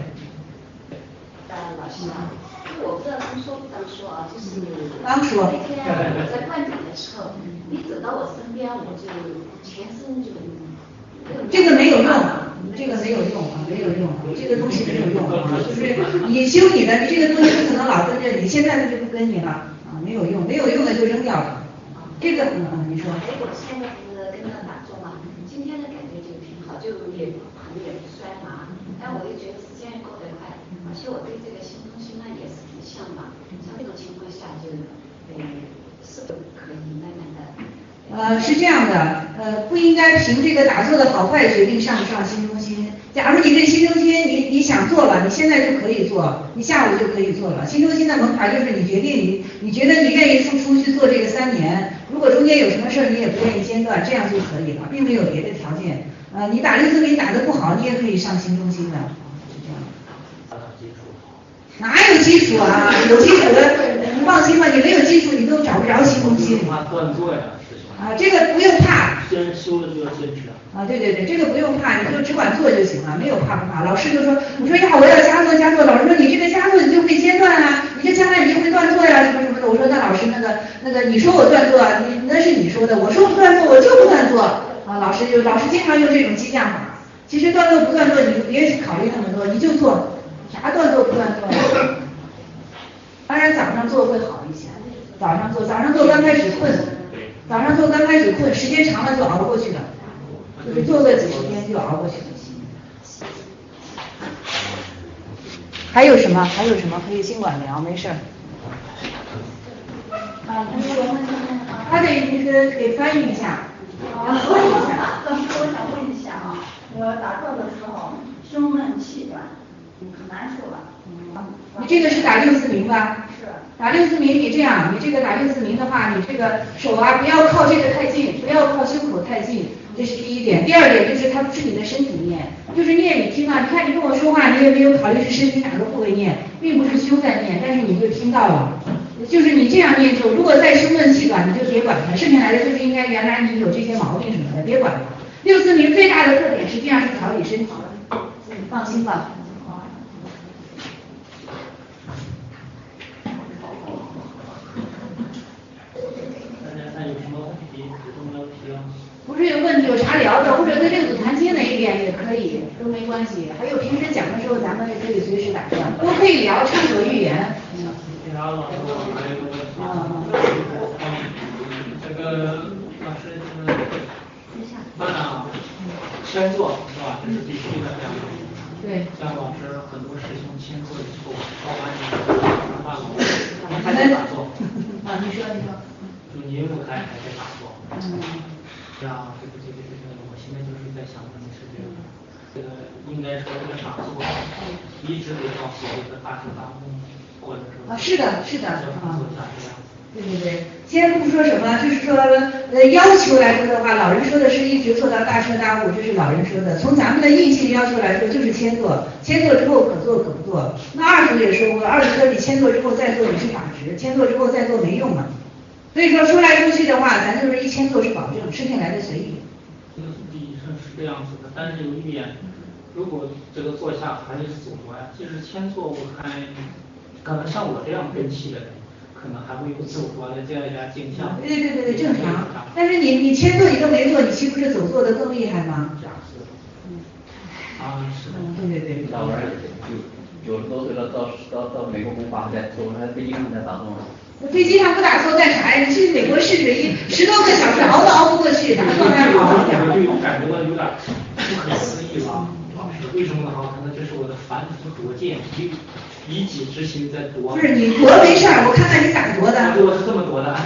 老师啊，我不知道刚说啊，就是刚说那天我在观点的时候，你走到我身边，我就全身就。 这个没有用，这个没有用啊，没有用，这个东西没有用啊，就是你修你的，你这个东西不可能老跟着你，现在它就不跟你了啊，没有用，没有用的就扔掉了。这个你说。 还有我现在不是跟他打坐嘛，今天的感觉就挺好，就也腿也不酸麻，但我又觉得时间过得快，而且我对这个新东西呢也是挺向往，像这种情况下是否可以慢慢的。 是这样的，不应该凭这个打坐的好坏决定上不上新中心。假如你这新中心你想做了，你现在就可以做，你下午就可以做了。新中心的门槛就是你决定你觉得你愿意付出去做这个3年，如果中间有什么事儿你也不愿意间断，这样就可以了，并没有别的条件。你打六字铭打得不好，你也可以上新中心的，是这样。哪有基础啊？有基础的，你放心吧，你没有基础，你都找不着新中心。 断做呀。 这个不用怕。 先修了就要坚持。 对，这个不用怕，你就只管做就行了，没有怕不怕。老师就说，我说呀，我要加做，老师说你这个加做你就会间断啊，你这将来你就会断做呀，什么什么的。我说那老师那个你说我断做，那是你说的，我说不断做我就不断做啊。老师经常用这种激将法。其实断做不断做你就别去考虑那么多，你就做，啥断做不断做呀？当然早上做会好一些，早上做刚开始困，时间长了就熬过去了，就是做个几十天就熬过去了。还有什么可以尽管聊，没事儿。他得给翻译一下。 我想问一下啊，打坐的时候胸闷气短，很难受吧？ 你这个是打六字铭吧？ 是。 打六字铭，你这样，你这个打六字铭的话，你这个手啊不要靠这个太近，不要靠胸口太近，这是第一点。第二点就是它不是你的身体念，就是念你听啊，你看你跟我说话，你也没有考虑是身体哪个部位念，并不是胸在念，但是你就听到了。就是你这样念咒，如果再胸闷气短，你就别管它，剩下来的就是应该原来你有这些毛病什么的，别管它。六字铭最大的特点实际上是调理身体，你放心吧。 有什么问题主动要提啊？ 不是有问题有啥聊的，或者对六祖坛经哪一点也可以，都没关系。还有平时讲的时候，咱们也可以随时打断，都可以聊，畅所欲言。 老师，我还有个问题。这个老师签做是吧？这是必须的，这样。 对。 像老师很多师兄签做以后，老板你还在打坐。 你说。 就你不开还在打坐。这样这个，我现在就是在想问的是这个应该说这个打坐一直得到所谓的大彻大悟，或者说。是的。对，先不说什么，就是说要求来说的话，老人说的是一直做到大彻大悟，这是老人说的。从咱们的硬性要求来说，就是签做，签做之后可做可不做。那二祖也说过，二祖说你签做之后再做你是法执，签做之后再做没用啊。所以说来说去的话，咱就是一签做是保证，剩下来的随意。 这个理上是这样子的，但是有一点，如果这个坐下还是走着呀，即使签做，我看可能像我这样根气的人，可能还会有走着的这样一家镜像。 对，正常。但是你签做你都没做，你岂不是走做的更厉害吗？ 是的。 对。 老人90多岁了，到美国工法在走在飞机上在打坐。 飞机上不打坐干啥呀？你去美国试试，10多个小时熬都熬不过去，打坐还好一点。 我就感觉到有点不可思议了，老师，为什么呢？可能这是我的凡夫夺见，以己之心在夺。不是你夺没事儿，我看看你咋夺的。 我是这么夺的，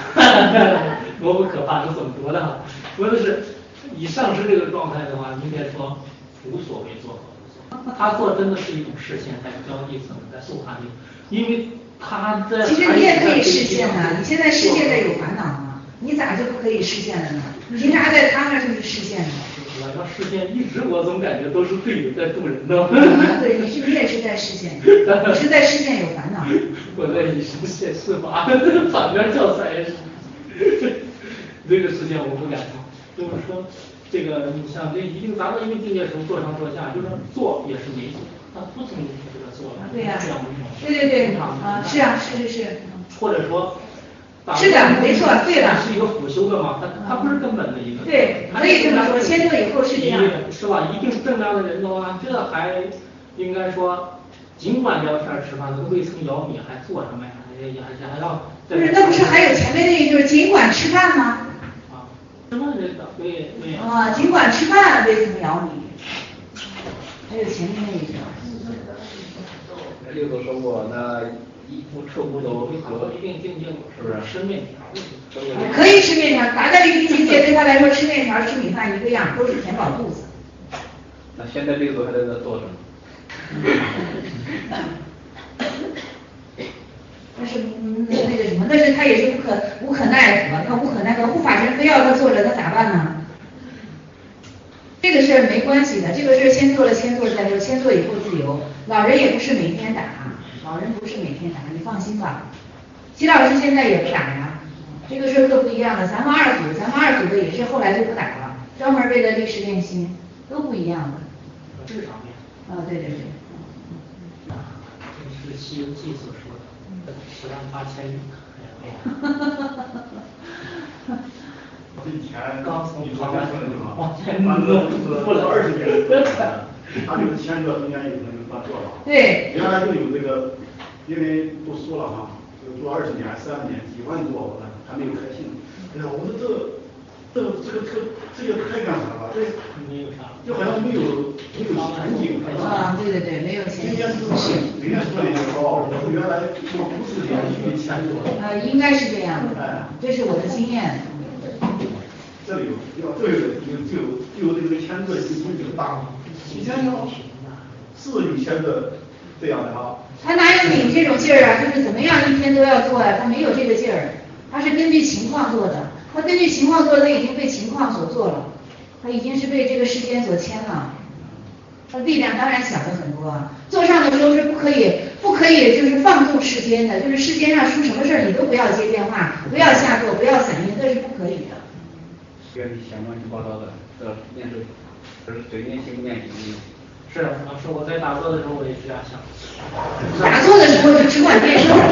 夺不可怕，是怎么夺的？夺的是以上师这个状态的话，应该说无所谓做和不做，他做真的是一种实现，在交际层，在素化里，因为他在。 其实你也可以实现呐，你现在世界在有烦恼吗？你咋就不可以实现了呢？凭啥在他那就是实现的？ 我要实现，一直我总感觉都是对的，在渡人呢。 对，你也是在实现，你是在实现有烦恼。 我在以身现世法，反面教材。这个实现我不敢说，就是说这个你像这一定达到一定境界时候，做上做下，就是做也是没做，他不从这个做了。 对呀、 这样一种。 对啊，是啊，是。 或者说。 是的，没错，对的。 是一个辅修的嘛，它不是根本的一个。 对，可以这么说，先做以后是这样。 是吧？一定正量的人的话，这还应该说，尽管聊天吃饭都未曾摇米，还做什么呀？还要。 不是，那不是还有前面那一句尽管吃饭吗？ 啊，什么人的？对。 啊，尽管吃饭未曾摇米，还有前面那一句。 六祖说过，那一不臭不都一定境界， 是不是？ 吃面条。 可以吃面条，达到一定境界，对他来说吃面条吃米饭一个样，都是填饱肚子。 那现在六祖还在这做什么？ 但是那个什么，但是他也是无可奈何，他无可奈何，护法神非要他做着，那咋办呢？这个事儿没关系的，这个事儿先做了再说，先做以后自由。老人也不是每天打，你放心吧。齐老师现在也不打呀，这个事儿可不一样了。咱们二组的也是后来就不打了，专门为了历史练心，都不一样的。 这上面。 啊，对。 这是《西游记》所说的108000里。 以前刚从你朝天村的地方， 往前做了20年，他就是牵着中间有那个办做了。 对。 原来就有这个，因为都说了哈，就做20年、30年、几万做，还没有开信。哎呀，我说这个太干啥了？这没有啥， 就好像没有前景。 啊，对，没有前景。 人家说的也高，我原来做不是连续牵做。 应该是这样的，这是我的经验。 这里有这个签字已经挺大了，以前是有签字这样的哈。 他哪有你这种劲儿啊？就是怎么样一天都要做啊？他没有这个劲儿，他是根据情况做的。他根据情况做，他已经被情况所做了，他已经是被这个世间所牵了。他力量当然小了很多啊。做上的时候是不可以就是放纵世间的，就是世间上出什么事儿你都不要接电话，不要下做，不要散应，这是不可以的。 愿意想乱七八糟的，念是随念心不念行。 是老师，我在打坐的时候我也是这样想。 打坐的时候就只管念咒。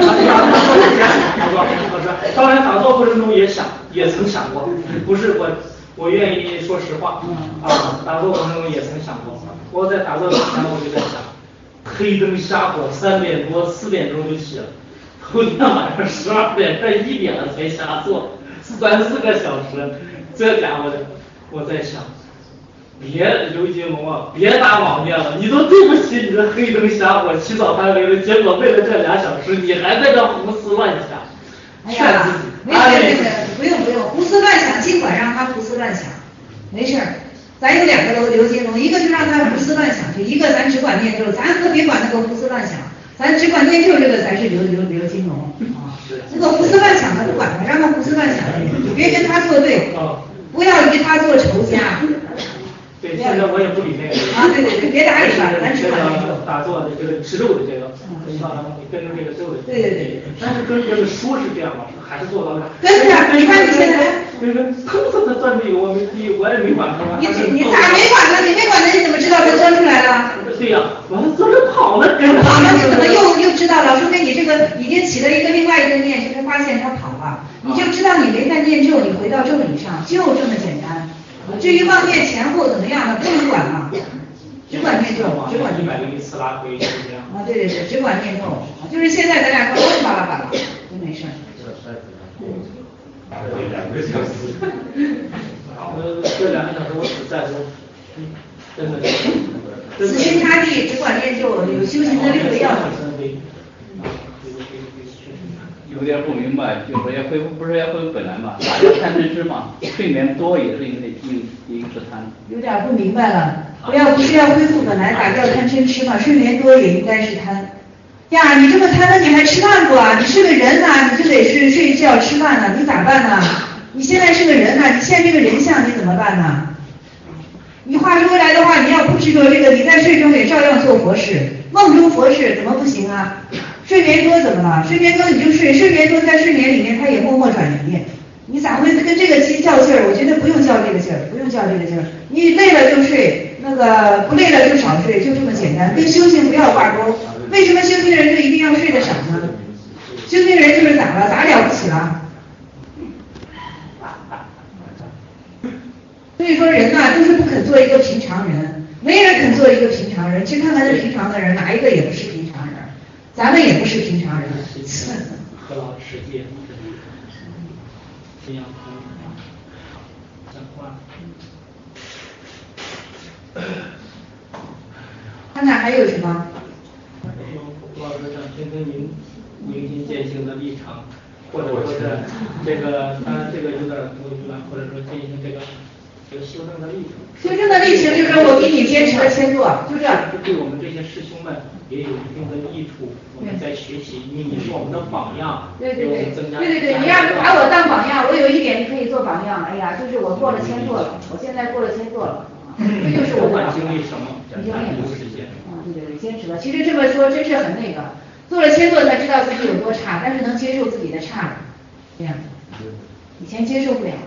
当然打坐过程中也曾想过，不是我愿意说实话打坐过程中也曾想过。我在打坐之前我就在想，黑灯瞎火，3点多4点钟就起了，头天晚上12点快1点了才下坐，3-4个小时，这家伙的我在想。别刘金龙啊，别打网念了，你都对不起你的黑灯瞎火起早贪黑的，结果为了这2小时，你还在这胡思乱想， 劝自己。不用，胡思乱想，尽管让他胡思乱想，没事儿。咱有2个刘金龙，一个就让他胡思乱想去，一个咱只管念咒，咱可别管那个胡思乱想，咱只管念咒，这个才是刘金龙啊。那个胡思乱想的不管他，让他胡思乱想去，别跟他作对，不要与他做仇家。 对，现在我也不理那个。 对，别打理他，咱只管念咒。 打坐的这个持咒的这个，你跟着这个咒的。 对。 但是跟这个说是这样嘛，还是做到了。 对，你看你现在。 腾的钻地，我也没管他。 你咋没管他？你没管他，你怎么知道他钻出来了？ 对呀，完了钻着跑了，跟着。 跑了，你可能又知道了，说明你这个已经起了另外一个念，就是发现他跑了，你就知道你没在念咒，你回到咒理上，就这么简单。至于妄念前后怎么样的，不能管了，只管念咒，只管念咒。 100个一次拉回就这样。 对，只管念咒，就是现在咱俩说巴拉巴拉，真没事。 2个小时。 这2个小时我只在乎，真的。 死心塌地，只管念咒，有修行的6个要领。 有点不明白，就是说不是要恢复本来嘛？大家贪嗔痴嘛，睡眠多也是因一个是贪。 有点不明白了，不是要恢复本来打掉贪嗔痴吗？睡眠多也应该是贪。呀，你这么贪，那你还吃饭不啊？你是个人呐，你就得是睡觉吃饭呢，你咋办呢？你现在是个人呐，你现在这个人相你怎么办呢？你话说回来的话，你要不执着这个，你在睡中也照样做佛事，梦中佛事怎么不行啊？睡眠多怎么了？睡眠多你就睡，睡眠多在睡眠里面它也默默转移。你咋会跟这个较劲儿？我觉得不用较这个劲儿，不用较这个劲儿。你累了就睡，那个不累了就少睡，就这么简单，跟修行不要挂钩。为什么修行的人就一定要睡得少呢？修行人就是咋了？咋了不起了？所以说人呐，就是不肯做一个平常人，没人肯做一个平常人。去看看那平常的人，哪一个也不是平常人，咱们也不是平常人。 何老师界，这样讲话。 看看还有什么？ 胡老师想听听您明心见性的立场，或者说是这个，当然这个有点多余了，或者说进行这个修正的历程。 修正的历程就是我给你坚持的千座，就这。 对我们这些师兄们也有一定的益处。我们在学习，因为你是我们的榜样， 对， 增加。 对，你要把我当榜样，我有一点你可以做榜样。哎呀，就是我过了千座了，我现在过了千座了，这就是我的榜样。 经历什么？ 你经历了时间。 对，坚持了。其实这么说真是很那个，做了千座才知道自己有多差，但是能接受自己的差了，这样。以前接受不了。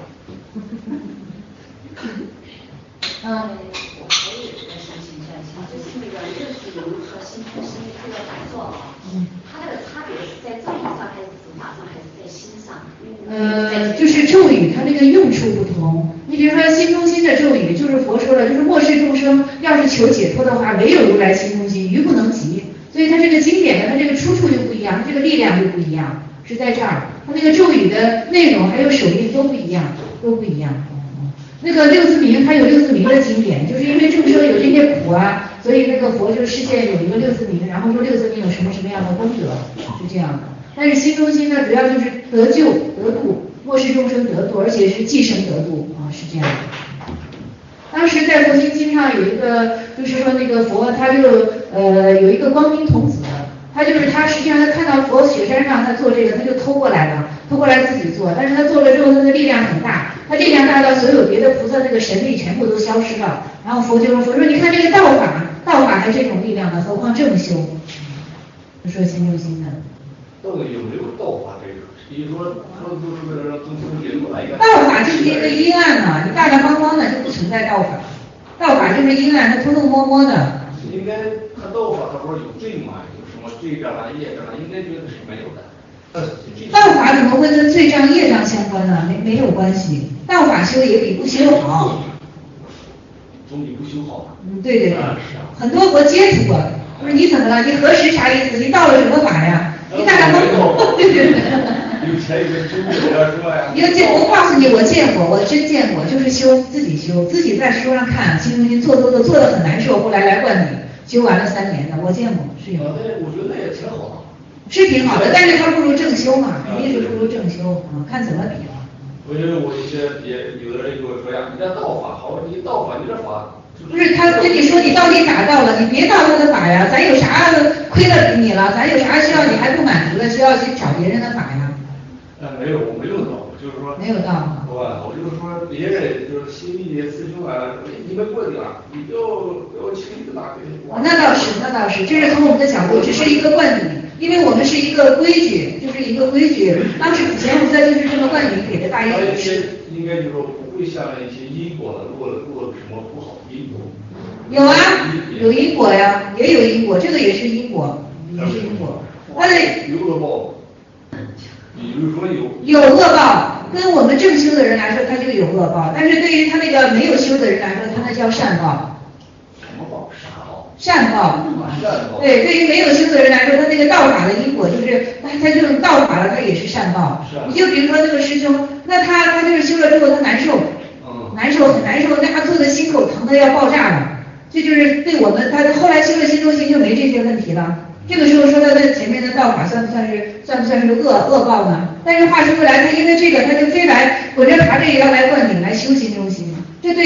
我还有一个想请教一下，就是那个六祖流和心空心这个打坐啊，它的差别是在咒语上还是指法上还是在心上？ 就是咒语它那个用处不同。你比如说心中心的咒语，就是佛说了，就是末世众生要是求解脱的话，唯有如来心中心，愚不能及。所以它这个经典的它这个出处就不一样，它这个力量就不一样，是在这儿。它那个咒语的内容还有手印都不一样，都不一样。那个六字明，它有六字明的经典，就是因为众生有这些苦啊，所以那个佛就世界有一个六字明，然后说六字明有什么什么样的功德，是这样的。但是心中心呢，主要就是得救得度，末世众生得度，而且是既生得度啊，是这样的。当时在佛经经上有一个，就是说那个佛他就有一个光明童子，他就是他实际上他看到佛雪山上他做这个，他就偷过来了，偷过来自己做，但是他做了之后他的力量很大。他力量大到所有别的菩萨那个神力全部都消失了，然后佛就说你看这个道法还这种力量的，何况正修？就说心中心的。 到底有没有道法这个？比如说就是让众生引过来一个。 道法就是一个阴暗嘛，你大大方方的就不存在道法，道法就是阴暗，它偷偷摸摸的。 应该他道法他不是有罪嘛？有什么罪障啊、业障啊？应该觉得是没有的。 道法怎么会跟罪障业障相关呢？没有关系，道法修也比不修好。 总比不修好。 对，很多佛接触过，不是你怎么了？你何时啥意思？你道了什么法呀？你大大方方。对。 有钱有修要说呀。 我告诉你，我见过，我真见过，就是修自己修，自己在书上看，心中心做得很难受，后来来问你，修完了3年的，我见过是有。 我觉得也挺好的。 是挺好的，但是它不如正修嘛，肯定是不如正修啊，看怎么比了。 我觉得我一些也有的人跟我说呀，你这道法好，你道法你这法。 不是他跟你说你到底咋道了，你别道他的法呀，咱有啥亏了给你了，咱有啥需要你还不满足的，需要去找别人的法呀。 没有，我没有道，就是说。 没有道。 我就是说别人就是心里的师兄啊，你们过去了，你要请一个大给。 那倒是，这是从我们的角度，只是一个灌顶。因为我们是一个规矩，就是一个规矩。当时普贤菩萨就是这么灌顶给的大家指示。 应该就是说不会像一些因果的落什么不好的因果。 有啊，有因果呀，也有因果，这个也是因果，也是因果。但是有恶报，比如说有恶报，跟我们正修的人来说，他就有恶报；但是对于他那个没有修的人来说，他那叫善报。 什么报？ 善报。对，对于没有修的人来说，他那个道法的因果就是他这种道法了，他也是善报。你就比如说那个师兄，那他就是修了之后他难受，难受很难受，那他做的心口疼的要爆炸了。这就是对我们他后来修了心中心就没这些问题了。这个时候说他的前面的道法算不算是恶报呢？但是话说回来，他因为这个他就非来滚着爬着也要来灌顶来修心中心。这对于没有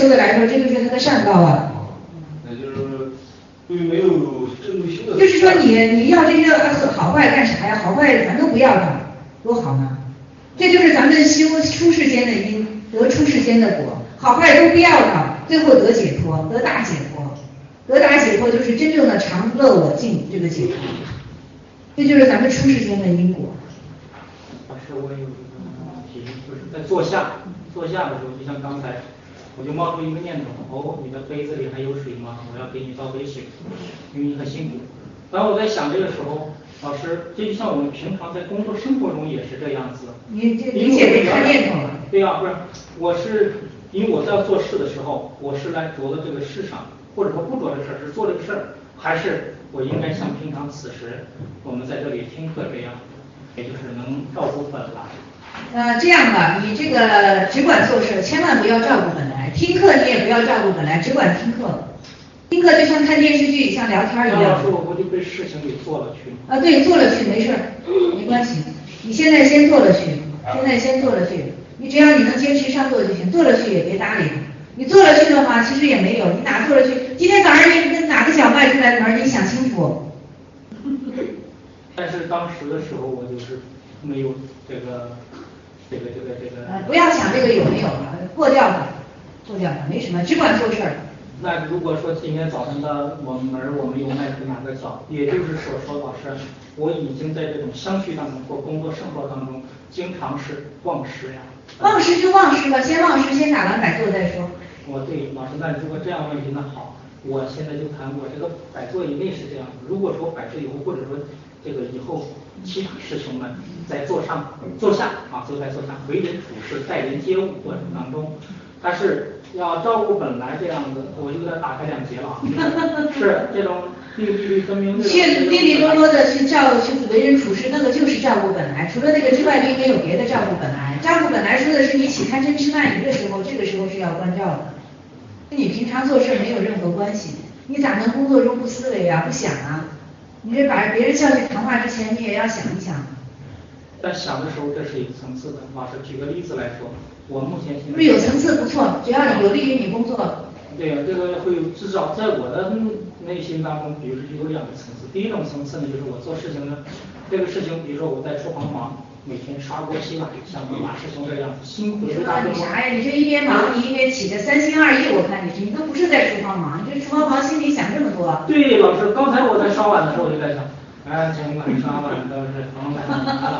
修的来说，这就是他的善道啊。 那就是对没有正对修的。 就是说你要这些好坏干啥呀？好坏咱都不要它，多好呢！这就是咱们修出世间的因，得出世间的果，好坏都不要它，最后得解脱，得大解脱。得大解脱就是真正的常乐我净这个解脱，这就是咱们出世间的因果。 老师，我有一个问题，就是在坐下的时候，就像刚才，我就冒出一个念头，哦，你的杯子里还有水吗？我要给你倒杯水，因为你很辛苦。当我在想这个时候，老师，这就像我们平常在工作生活中也是这样子。 你这理解得看念头了。 对呀，不是，我是因为我在做事的时候，我是来着的这个事上，或者说不着这事儿，是做这个事儿，还是我应该像平常此时我们在这里听课这样，也就是能照顾本来。 这样吧，你这个只管做事，千万不要照顾本来。听课你也不要照顾本来，只管听课。听课就像看电视剧，像聊天一样。 老师，我不就被事情给做了去吗？ 对，做了去没事儿，没关系。你现在先做了去，你只要你能坚持上做就行，做了去也别搭理他。你做了去的话，其实也没有，你哪做了去？今天早上你跟哪个小卖出来的门，你想清楚。 但是当时的时候，我就是没有这个。 不要想这个有没有了，过掉它，没什么，只管做事儿。 那如果说今天早上的我们门我们又迈出哪个脚，也就是说老师，我已经在这种相续当中或工作生活当中，经常是忘失呀。 忘失就忘失吧，先忘失，先打完摆坐再说。 对，老师，那如果这样问题，那好，我现在就谈我这个摆坐以内是这样的。如果说摆坐以后，或者说这个以后其他师兄们在坐下为人处事、待人接物过程当中，他是要照顾本来这样子，我就给他打开两节了，是这种律律分明。 去利利落落的去为人处事，那个就是照顾本来，除了那个之外，并没有别的照顾本来。照顾本来说的是你起贪嗔痴慢疑的时候，这个时候是要关照的，跟你平常做事没有任何关系。你咋能工作中不思维啊，不想啊？你这把别人叫去谈话之前，你也要想一想。 但想的时候，这是有层次的。老师举个例子来说，我目前现在有层次不错，只要你有利于你工作。 对呀，这个会有至少在我的内心当中，比如说有两个层次。第一种层次呢，就是我做事情呢，这个事情，比如说我在厨房忙，每天刷锅洗碗，像马师兄这样辛苦的。 你啥呀？你这一边忙，你一边起的三心二意，我看你都不是在厨房忙，你这厨房忙心里想这么多。 对，老师，刚才我在刷碗的时候，我就在想，尽管刷碗都是忙完，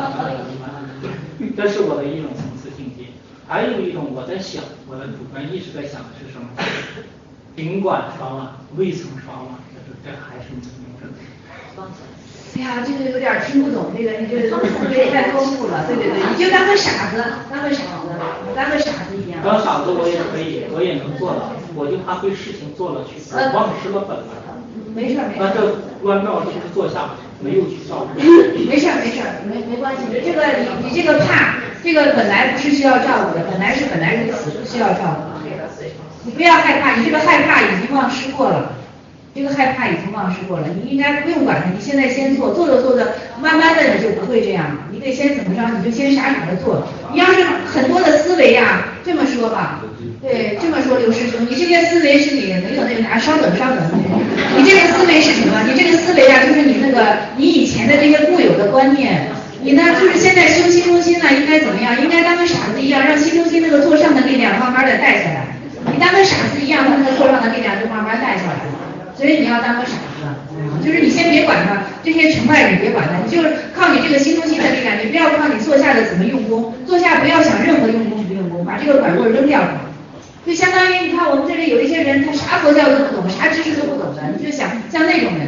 这是我的一种层次境界。还有一种我在想，我的主观意识在想的是什么？尽管刷碗，未曾刷碗，这还是你明着的。 哎呀，这个有点听不懂，这个你这太丰富了，对，你就当个傻子一样。 当傻子我也可以，我也能做到，我就怕被事情做了去，忘失了本来。 没事。 那这关照就是坐下，没有去照顾。 没事，没关系。这个你这个怕，这个本来不是需要照顾的，本来如此，不需要照顾。你不要害怕，你这个害怕已经忘失过了。你应该不用管它，你现在先做着，慢慢的你就不会这样了。你得先怎么着，你就先傻的做。你要是很多的思维呀，这么说吧，对，这么说刘师兄，你这个思维是你没有那个啥，稍等，你这个思维是什么？你这个思维啊，就是你以前的这些固有的观念。你呢，就是现在修心中心呢，应该怎么样？应该当个傻子一样，让心中心那个坐上的力量慢慢的带下来。你当个傻子一样，那个坐上的力量就慢慢带下来。所以你要当个傻子，就是你先别管它，这些成败你别管它，你就是靠你这个心中心的力量，你不要靠你坐下的怎么用功，坐下不要想任何用功不用功，把这个拐棍扔掉它。就相当于你看我们这里有一些人，他啥佛教都不懂，啥知识都不懂的，你就想像那种人。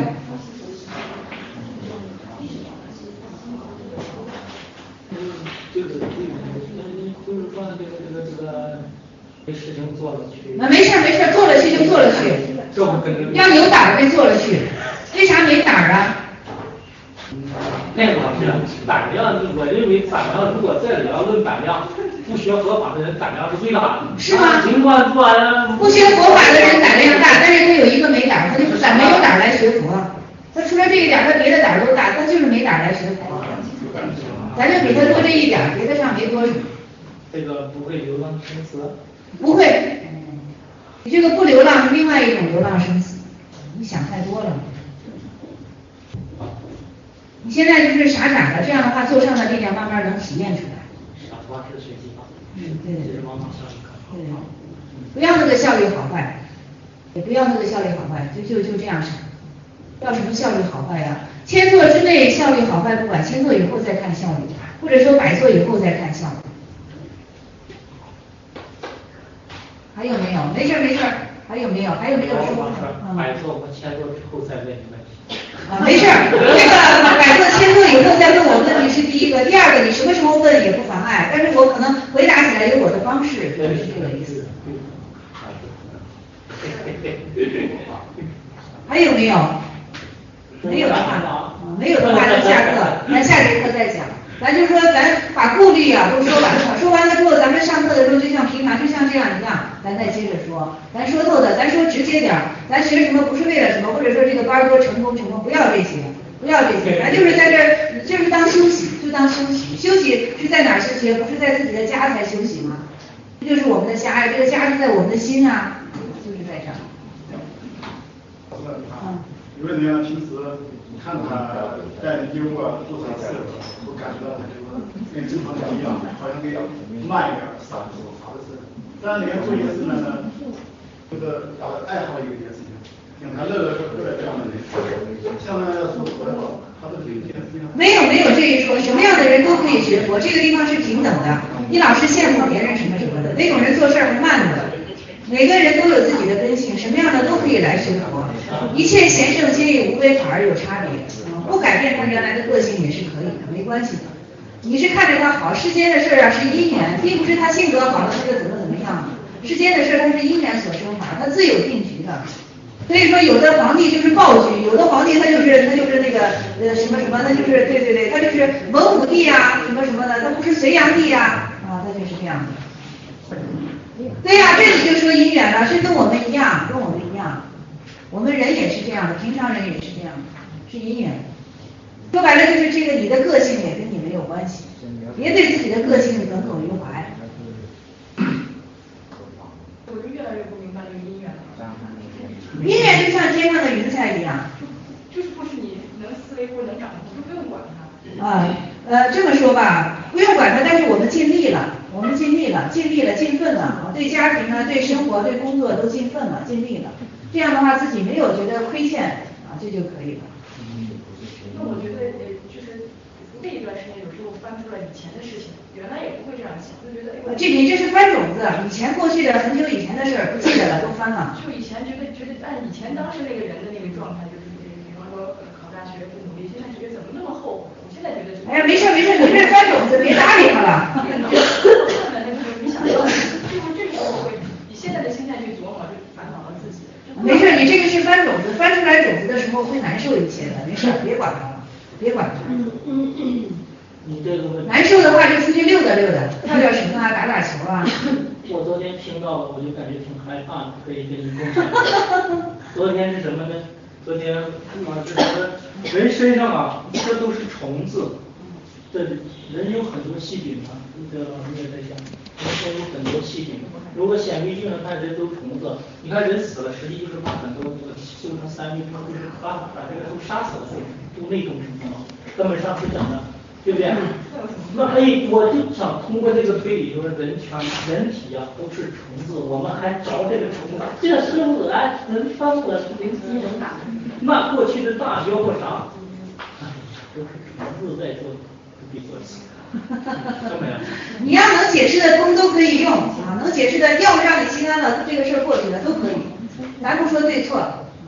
就是说这个这事情做了去。 没事，做了去就做了去。要有胆儿做了去，为啥没胆儿啊？ 那个老师，胆量，我认为胆量，如果在里要论胆量，不学佛法的人胆量是最大的。 是吗？ 尽管不然。 不学佛法的人胆量大，但是他有一个没胆儿，他就没有胆儿来学佛。他除了这一点，他别的胆儿都大，他就是没胆儿来学佛。咱就比他多这一点，别的上没多少。 这个不会流浪生死。 不会。 你这个不流浪是另外一种流浪生死，你想太多了。你现在就是傻傻的，这样的话做上的力量慢慢能体验出来。 傻瓜式学习法。 对。 往往效率高。 对。不要那个效率好坏，也不要那个效率好坏，就这样傻。要什么效率好坏呀？千做之内效率好坏不管，千做以后再看效率，或者说百做以后再看效率。还有没有？没事。还有没有说？ 百做和千做之后再问你问题。 没事，这个百做千做以后再问我问题是第一个，第二个你什么时候问也不妨碍，但是我可能回答起来有我的方式，就是这个意思。还有没有？没有的话，咱下节课再讲。咱就说咱把顾虑啊都说完了，说完了之后，咱们上课的时候就像平常就像这样一样，咱再接着说。咱说透的，咱说直接点，咱学什么不是为了什么，或者说这个班多成功，不要这些，咱就是在这儿就是当休息，就当休息。休息是在哪儿休息？不是在自己的家才休息吗？这就是我们的家呀，这个家是在我们的心啊，就是在这儿。 因为人家平时你看他带的业务啊，做啥事，我感觉到他就跟正常人一样，好像跟慢一点，傻的是。但是人家做一个事呢，就是爱好一件事情，挺他乐这样的人，像那要说佛的话，他都有一件事情。 没有这一说，什么样的人都可以学佛，这个地方是平等的。你老是羡慕别人什么的，那种人做事是慢的。每个人都有自己的根性，什么样的都可以来学佛。一切贤圣皆以无为反而有差别，不改变他原来的个性也是可以的，没关系的。你是看着他好，世间的事啊是因缘，并不是他性格好了他就怎么样。世间的事它是因缘所生法，它自有定局的。所以说有的皇帝就是暴君，有的皇帝他就是那个什么，他就是对，他就是文武帝啊什么的，他不是隋炀帝啊，他就是这样的。对呀，这你就说因缘了，是跟我们一样，我们人也是这样的，平常人也是这样的，是因缘。说白了就是这个你的个性也跟你没有关系，别对自己的个性耿耿于怀。 我就越来越不明白这个因缘了。 因缘就像天上的云彩一样， 就是不是你能思维或者能掌控，就不用管它。 这么说吧，不用管它，但是我们尽力了，尽分了，对家庭呢，对生活，对工作都尽分了，尽力了。这样的话，自己没有觉得亏欠这就可以了。 那我觉得就是这一段时间，有时候翻出来以前的事情，原来也不会这样想，就觉得你这是翻种子，以前过去的很久以前的事儿不记得了，都翻了。 就以前觉得按以前当时那个人的那个状态，就是比方说考大学不努力，现在觉得怎么那么后悔？我现在觉得哎呀，没事，你这是翻种子，别搭理他了。 你想要就是这时候会以现在的心态去琢磨，就烦恼了自己。 没事，你这个是翻种子，翻出来种子的时候会难受一些的，没事，别管它了，别管它。 你这个问题。 难受的话就出去溜达溜达，跳跳绳啊，打球啊。 我昨天听到了，我就感觉挺害怕的，可以跟你共享。昨天是什么呢？昨天就是说人身上啊，这都是虫子。这人有很多细菌啊，这个老师也在讲，人身有很多细菌。如果显微镜上看人都虫子，你看人死了，实际就是把很多这个修成三密，就是把这个都杀死了，都那种什么，根本上是讲的。对不对？那可以，我就想通过这个推理，就是人体啊都是虫子，我们还着这个虫子，这个生物能翻过来是零思能打。那过去的大雕或啥，都是虫子在做比做起。怎么样？ 你要能解释的通都可以用啊，能解释的，要不让你心安了，这个事儿过去了都可以，咱不说对错。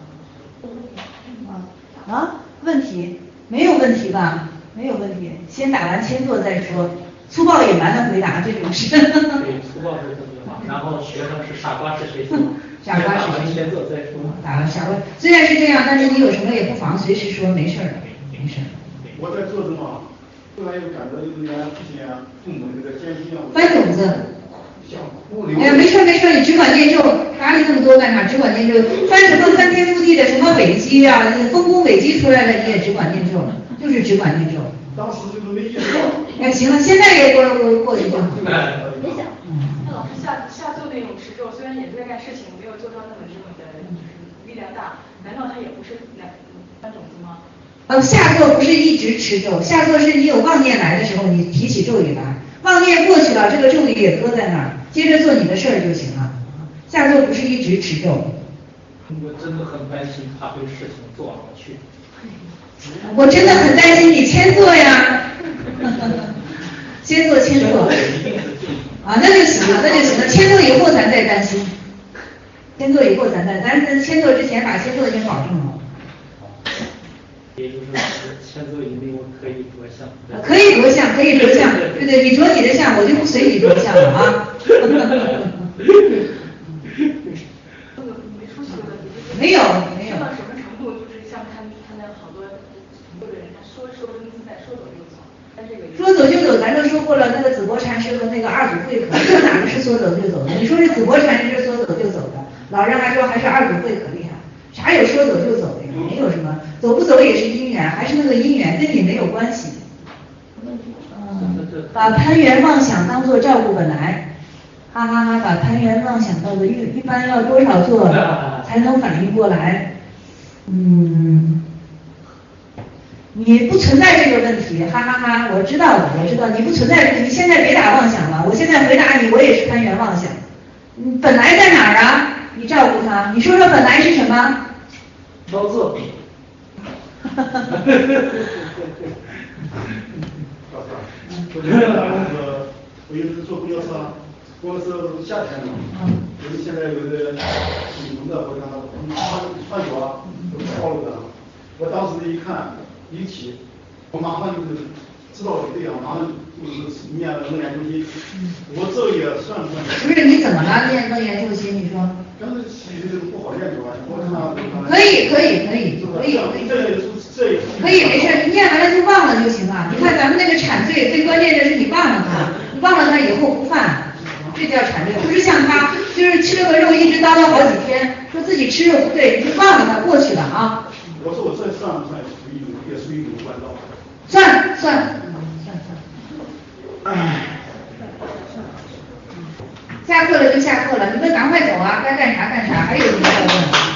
问题没有问题吧？没有问题，先打完签做再说，粗暴野蛮的回答这种事。 对，粗暴是特别好，然后学生是傻瓜式学习， 傻瓜式学习，签做再说。 打完傻瓜，虽然是这样，但是你有什么也不妨随时说，没事的，没事。 我在做什么？突然又感到就是原来父亲啊、父母这个艰辛啊。 翻种子。哎呀，没事，你只管念咒，答理那么多干啥？只管念咒，翻什么翻天覆地的什么伟绩啊，丰功伟绩出来了，你也只管念咒了。就是只管念咒。 当时就是没意识到。 哎，行了，现在也过去就好。 没想。那老师下咒那种持咒， 虽然也在干事情，没有做到那么的力量大，难道它也不是种子吗？ 下作不是一直持咒，下作是你有妄念来的时候，你提起咒语来，妄念过去了，这个咒语也搁在那儿，接着做你的事儿就行了。下作不是一直持咒。 我真的很担心他会事情做下去。 我真的很担心你签作呀，签作。啊，那就行了，签作以后咱再担心，签作以后咱签作之前把签作先保证了。 也就是说，签作以内我可以着相。 可以着相，对，你着你的相，我就不随你着相了啊。没有。 说到什么程度，就是像他那好多的人，他说生自在，说走就走。 说走就走，咱都说过了，那个紫柏禅师和那个二祖慧可，这哪个是说走就走的？你说是紫柏禅师是说走就走的，老人还说还是二祖慧可厉害，啥有说走就走的呀？没有什么，走不走也是因缘，还是那个因缘，跟你没有关系。把攀缘妄想当做照顾本来，哈哈哈，把攀缘妄想当做一般要多少做才能反应过来？你不存在这个问题，哈哈哈，我知道你不存在，你现在别打妄想了，我现在回答你，我也是攀缘妄想。本来在哪儿啊？你照顾他，你说说本来是什么？ 刀字。 我觉得我有时坐公交车，公交车是夏天嘛，因为现在有的雨蒙的，我让他穿脚啊，都暴露的。我当时一看，一起，我马上就是知道对呀，马上就是念楞严咒心。我这也算不算？ 不是你怎么了？念楞严咒心？你说？ 但是其实不好念咒啊，我看。 可以，没事，你念完了就忘了就行了。你看咱们那个产罪，最关键的是你忘了它，你忘了它以后不犯，这叫产罪。不是像他，就是吃了个肉一直叨叨好几天，说自己吃肉不对，你就忘了它过去了啊。 我说我这算不算也属于一种关照？ 算。下课了就下课了，你们赶快走啊，该干啥干啥，还有什么要问？